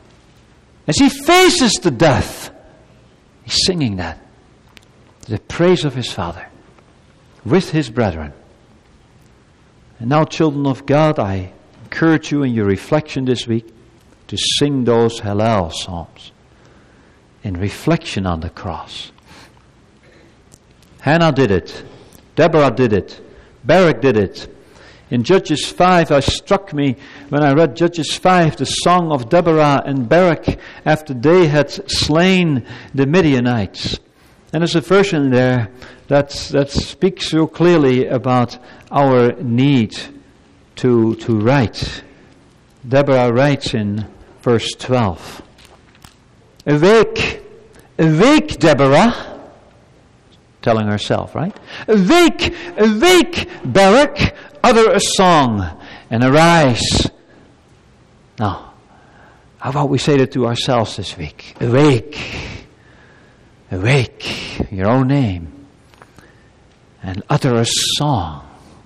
Speaker 1: As he faces the death, he's singing that. The praise of his Father with his brethren. And now, children of God, I encourage you in your reflection this week to sing those Hallel psalms in reflection on the cross. Hannah did it. Deborah did it. Barak did it. In Judges 5, it struck me when I read Judges 5, the song of Deborah and Barak after they had slain the Midianites. And there's a version there that speaks so clearly about our need to write. Deborah writes in verse 12, Awake, awake, Deborah, telling herself, right? Awake, awake, Barak, utter a song and arise. Now, how about we say that to ourselves this week? Awake, awake, your own name, and utter a song.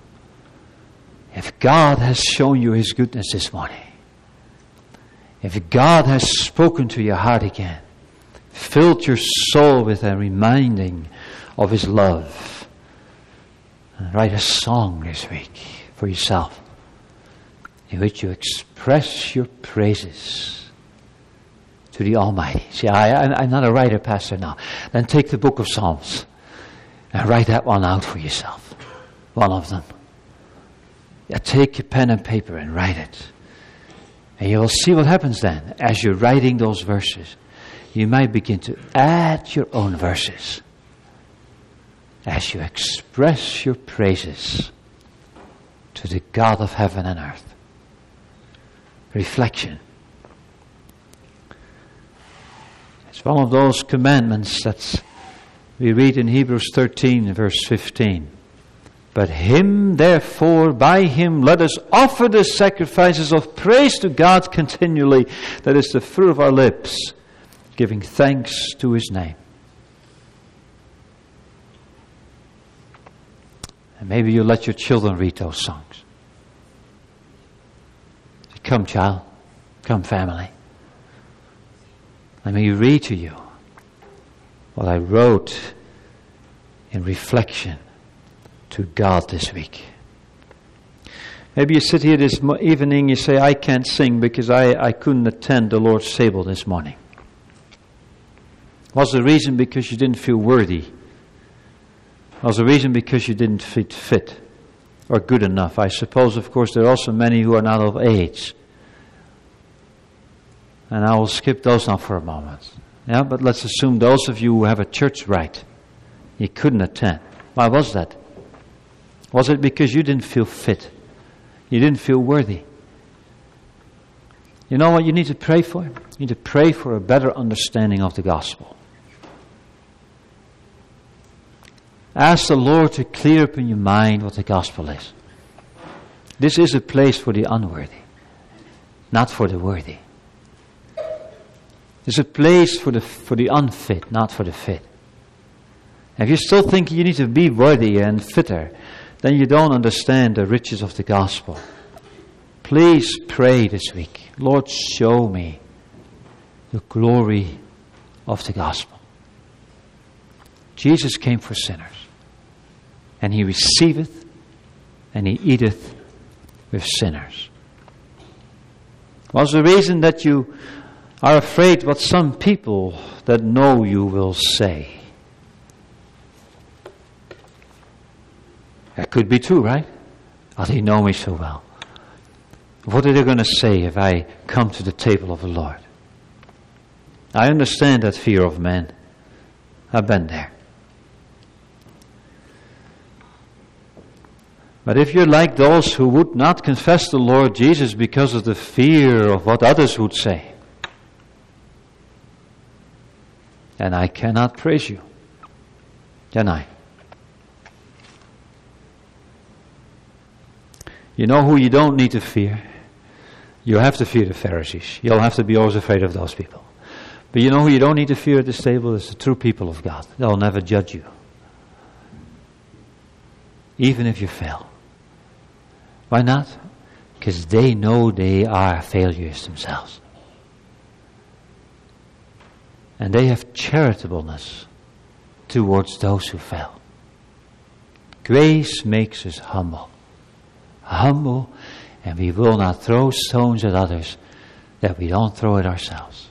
Speaker 1: If God has shown you His goodness this morning, if God has spoken to your heart again, filled your soul with a reminding of His love, write a song this week for yourself in which you express your praises to the Almighty. See, I'm not a writer, Pastor, now. Then take the book of Psalms and write that one out for yourself. One of them. Yeah, take your pen and paper and write it. And you will see what happens then. As you're writing those verses, you might begin to add your own verses as you express your praises to the God of heaven and earth. Reflection. It's one of those commandments that we read in Hebrews 13, verse 15. But Him, therefore, by Him, let us offer the sacrifices of praise to God continually. That is the fruit of our lips, giving thanks to His name. And maybe you let your children read those songs. Come, child. Come, family. Let me read to you what I wrote in reflection to God this week. Maybe you sit here this evening, you say, I can't sing because I couldn't attend the Lord's table this morning. Was the reason because you didn't feel worthy? Was the reason because you didn't fit or good enough? I suppose, of course, there are also many who are not of age. And I will skip those now for a moment. Yeah, but let's assume those of you who have a church right, you couldn't attend. Why was that? Was it because you didn't feel fit? You didn't feel worthy? You know what you need to pray for? You need to pray for a better understanding of the gospel. Ask the Lord to clear up in your mind what the gospel is. This is a place for the unworthy, not for the worthy. It's a place for the unfit, not for the fit. If you still think you need to be worthy and fitter, then you don't understand the riches of the gospel. Please pray this week. Lord, show me the glory of the gospel. Jesus came for sinners, and He receiveth and He eateth with sinners. What's the reason that you are afraid what some people that know you will say? That could be true, right? Oh, they know me so well. What are they going to say if I come to the table of the Lord? I understand that fear of men. I've been there. But if you're like those who would not confess the Lord Jesus because of the fear of what others would say, then I cannot praise you. Can I? You know who you don't need to fear? You have to fear the Pharisees. You'll have to be always afraid of those people. But you know who you don't need to fear at this table? It's the true people of God. They'll never judge you. Even if you fail. Why not? Because they know they are failures themselves. and they have charitableness towards those who fell. Grace makes us humble. Humble, and we will not throw stones at others that we don't throw at ourselves.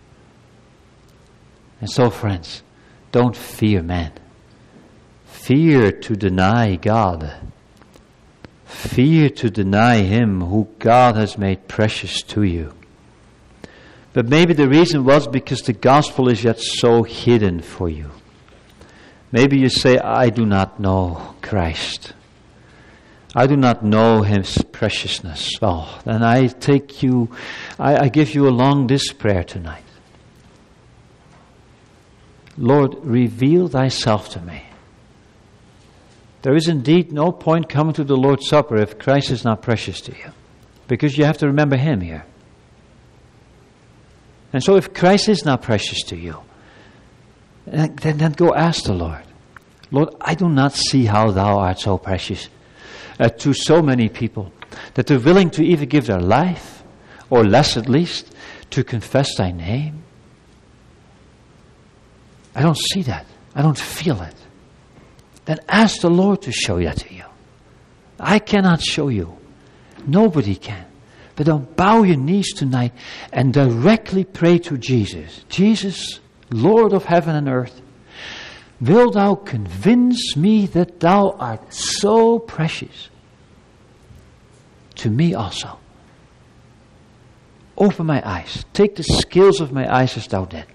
Speaker 1: And so, friends, don't fear men. Fear to deny God. Fear to deny Him who God has made precious to you. But maybe the reason was because the gospel is yet so hidden for you. Maybe you say, I do not know Christ. I do not know His preciousness. Well, then I give you along this prayer tonight. Lord, reveal Thyself to me. There is indeed no point coming to the Lord's Supper if Christ is not precious to you. Because you have to remember Him here. And so if Christ is not precious to you, then go ask the Lord. Lord, I do not see how Thou art so precious to so many people that they're willing to even give their life, or less at least, to confess Thy name. I don't see that. I don't feel it. Then ask the Lord to show that to you. I cannot show you. Nobody can. But don't bow your knees tonight and directly pray to Jesus. Jesus, Lord of heaven and earth, will Thou convince me that Thou art so precious to me also. Open my eyes. Take the scales of my eyes as Thou did.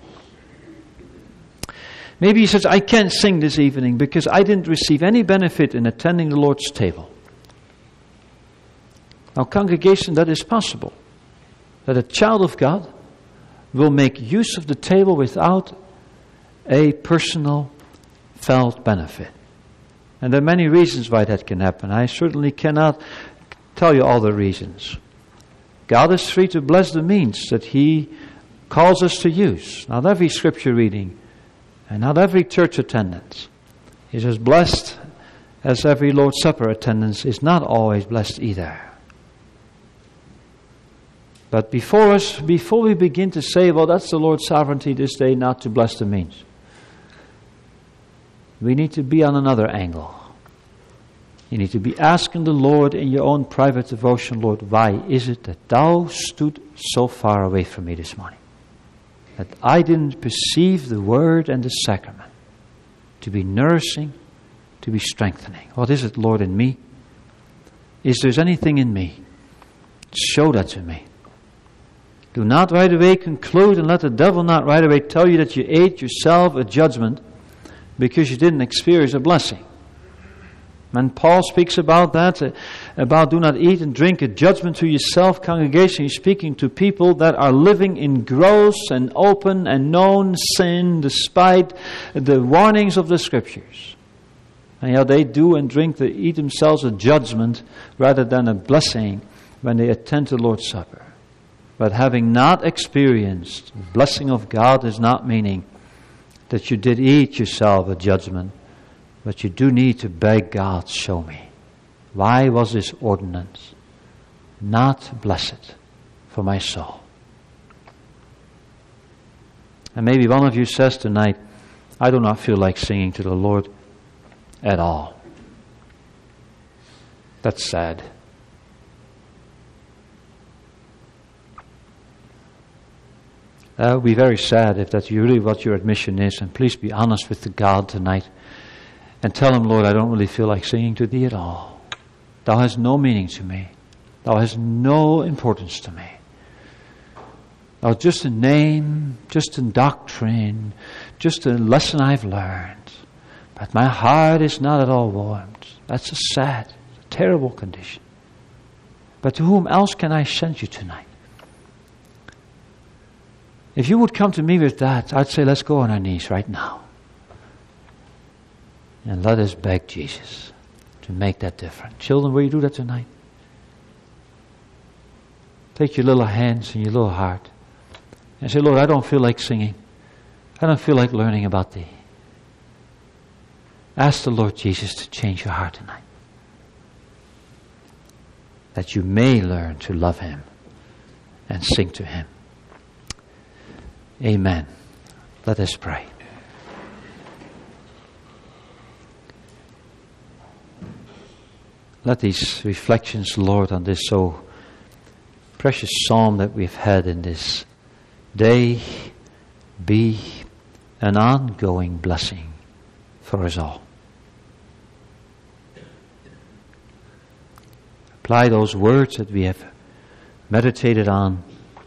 Speaker 1: Maybe he says, I can't sing this evening because I didn't receive any benefit in attending the Lord's table. Now, congregation, that is possible. That a child of God will make use of the table without a personal felt benefit. And there are many reasons why that can happen. I certainly cannot tell you all the reasons. God is free to bless the means that He calls us to use. Not every scripture reading and not every church attendance is as blessed as every Lord's Supper attendance is not always blessed either. But before we begin to say, well, that's the Lord's sovereignty this day not to bless the means, we need to be on another angle. You need to be asking the Lord in your own private devotion, Lord, why is it that Thou stood so far away from me this morning? That I didn't perceive the Word and the sacrament to be nourishing, to be strengthening. What is it, Lord, in me? Is there anything in me? Show that to me. Do not right away conclude, and let the devil not right away tell you that you ate yourself a judgment because you didn't experience a blessing. And Paul speaks about that, about do not eat and drink a judgment to yourself, congregation. He's speaking to people that are living in gross and open and known sin despite the warnings of the Scriptures. And how they do and drink, they eat themselves a judgment rather than a blessing when they attend the Lord's Supper. But having not experienced the blessing of God is not meaning that you did eat yourself a judgment. But you do need to beg God, show me. Why was this ordinance not blessed for my soul? And maybe one of you says tonight, I do not feel like singing to the Lord at all. That's sad. That would be very sad if that's really what your admission is. And please be honest with the God tonight. And tell Him, Lord, I don't really feel like singing to Thee at all. Thou hast no meaning to me. Thou hast no importance to me. Thou art just a name, just a doctrine, just a lesson I've learned. But my heart is not at all warmed. That's a sad, terrible condition. But to whom else can I send you tonight? If you would come to me with that, I'd say let's go on our knees right now. And let us beg Jesus to make that difference. Children, will you do that tonight? Take your little hands and your little heart and say, Lord, I don't feel like singing. I don't feel like learning about Thee. Ask the Lord Jesus to change your heart tonight. That you may learn to love Him and sing to Him. Amen. Let us pray. Let these reflections, Lord, on this so precious psalm that we've had in this day be an ongoing blessing for us all. Apply those words that we have meditated on,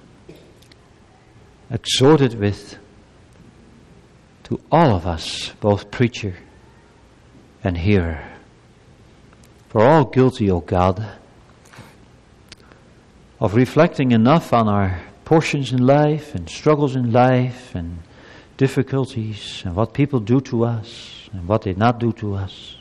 Speaker 1: exhorted with, to all of us, both preacher and hearer. For all guilty, O God, of reflecting enough on our portions in life and struggles in life and difficulties and what people do to us and what they not do to us.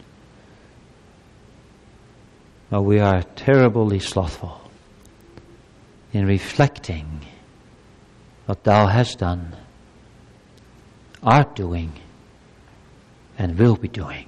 Speaker 1: But we are terribly slothful in reflecting what Thou hast done, art doing, and will be doing.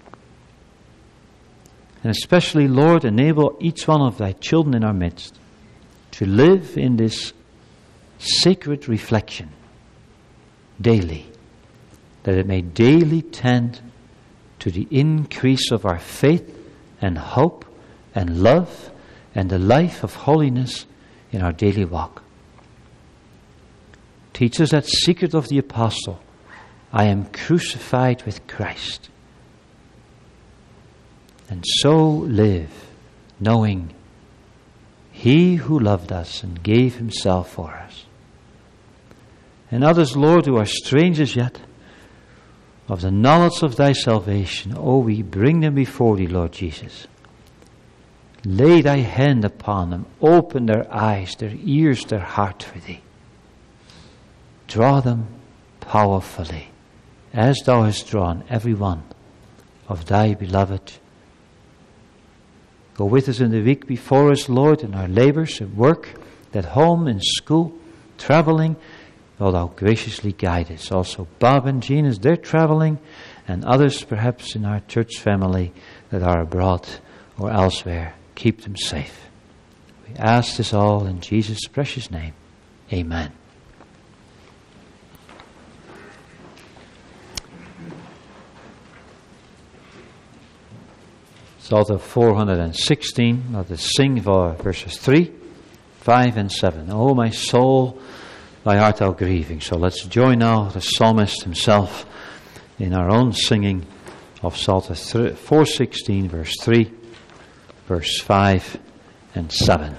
Speaker 1: And especially, Lord, enable each one of Thy children in our midst to live in this sacred reflection daily, that it may daily tend to the increase of our faith and hope and love and the life of holiness in our daily walk. Teach us that secret of the apostle, I am crucified with Christ. And so live, knowing He who loved us and gave Himself for us. And others, Lord, who are strangers yet of the knowledge of Thy salvation, we bring them before Thee, Lord Jesus. Lay Thy hand upon them, open their eyes, their ears, their heart for Thee. Draw them powerfully, as Thou hast drawn every one of Thy beloved. Go with us in the week before us, Lord, in our labors, at work, at home, in school, traveling. Thou graciously guide us. Also Bob and Jean as they're traveling, and others perhaps in our church family that are abroad or elsewhere. Keep them safe. We ask this all in Jesus' precious name. Amen. Psalter 416, let us sing for verses 3, 5 and 7. O my soul, why art thou grieving? So let's join now the psalmist himself in our own singing of Psalter 416, verse 3, verse 5 and 7.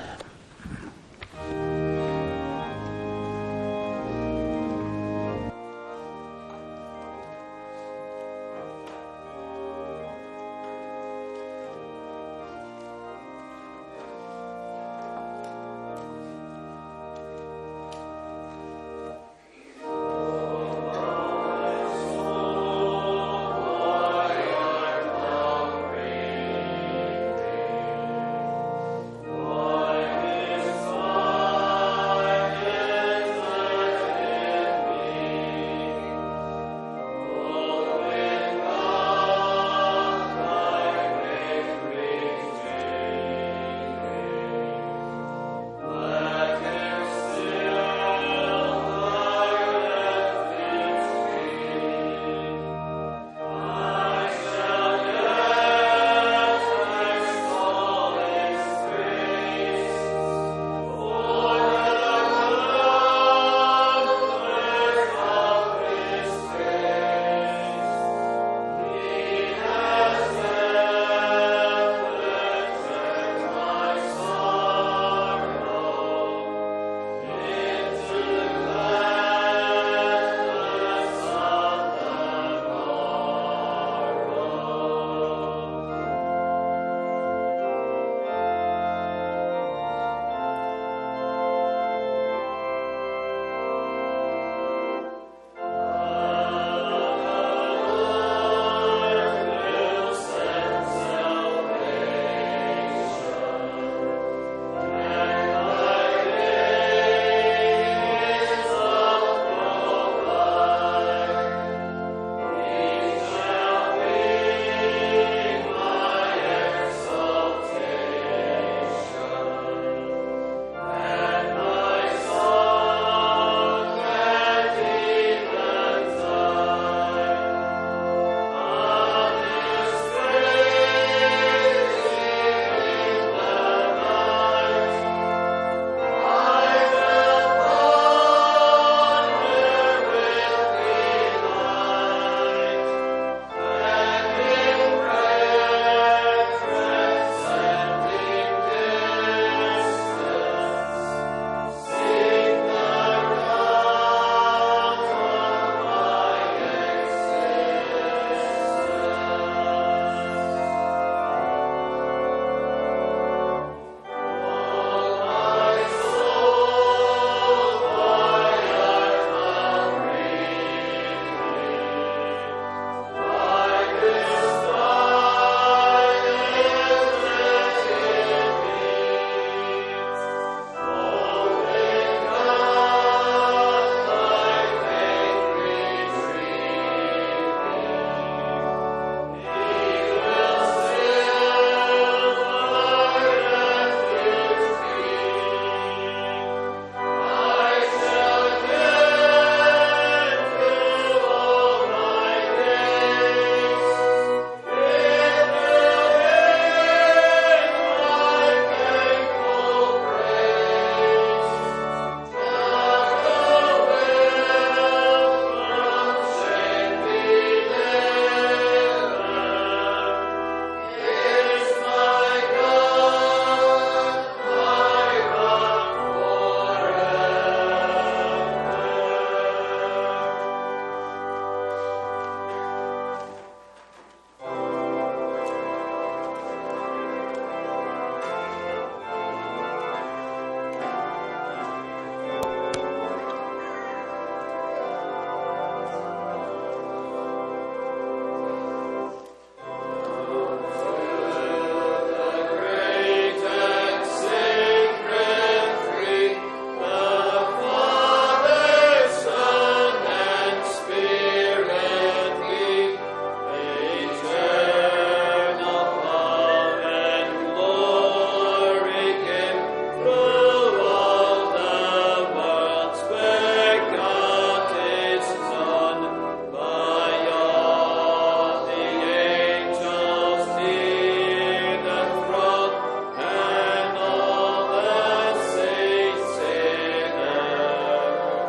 Speaker 2: Why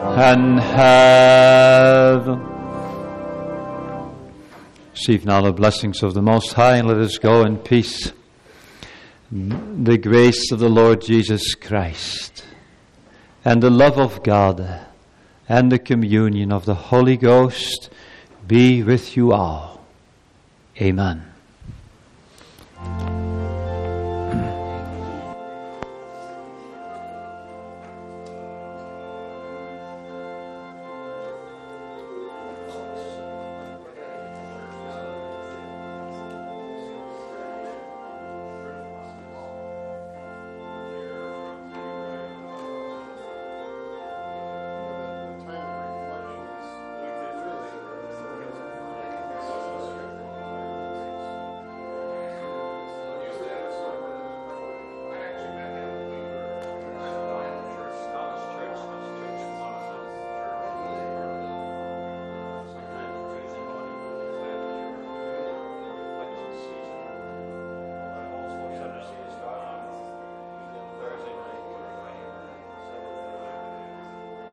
Speaker 1: and heaven. Receive now the blessings of the Most High, and let us go in peace. The grace of the Lord Jesus Christ, and the love of God, and the communion of the Holy Ghost be with you all. Amen.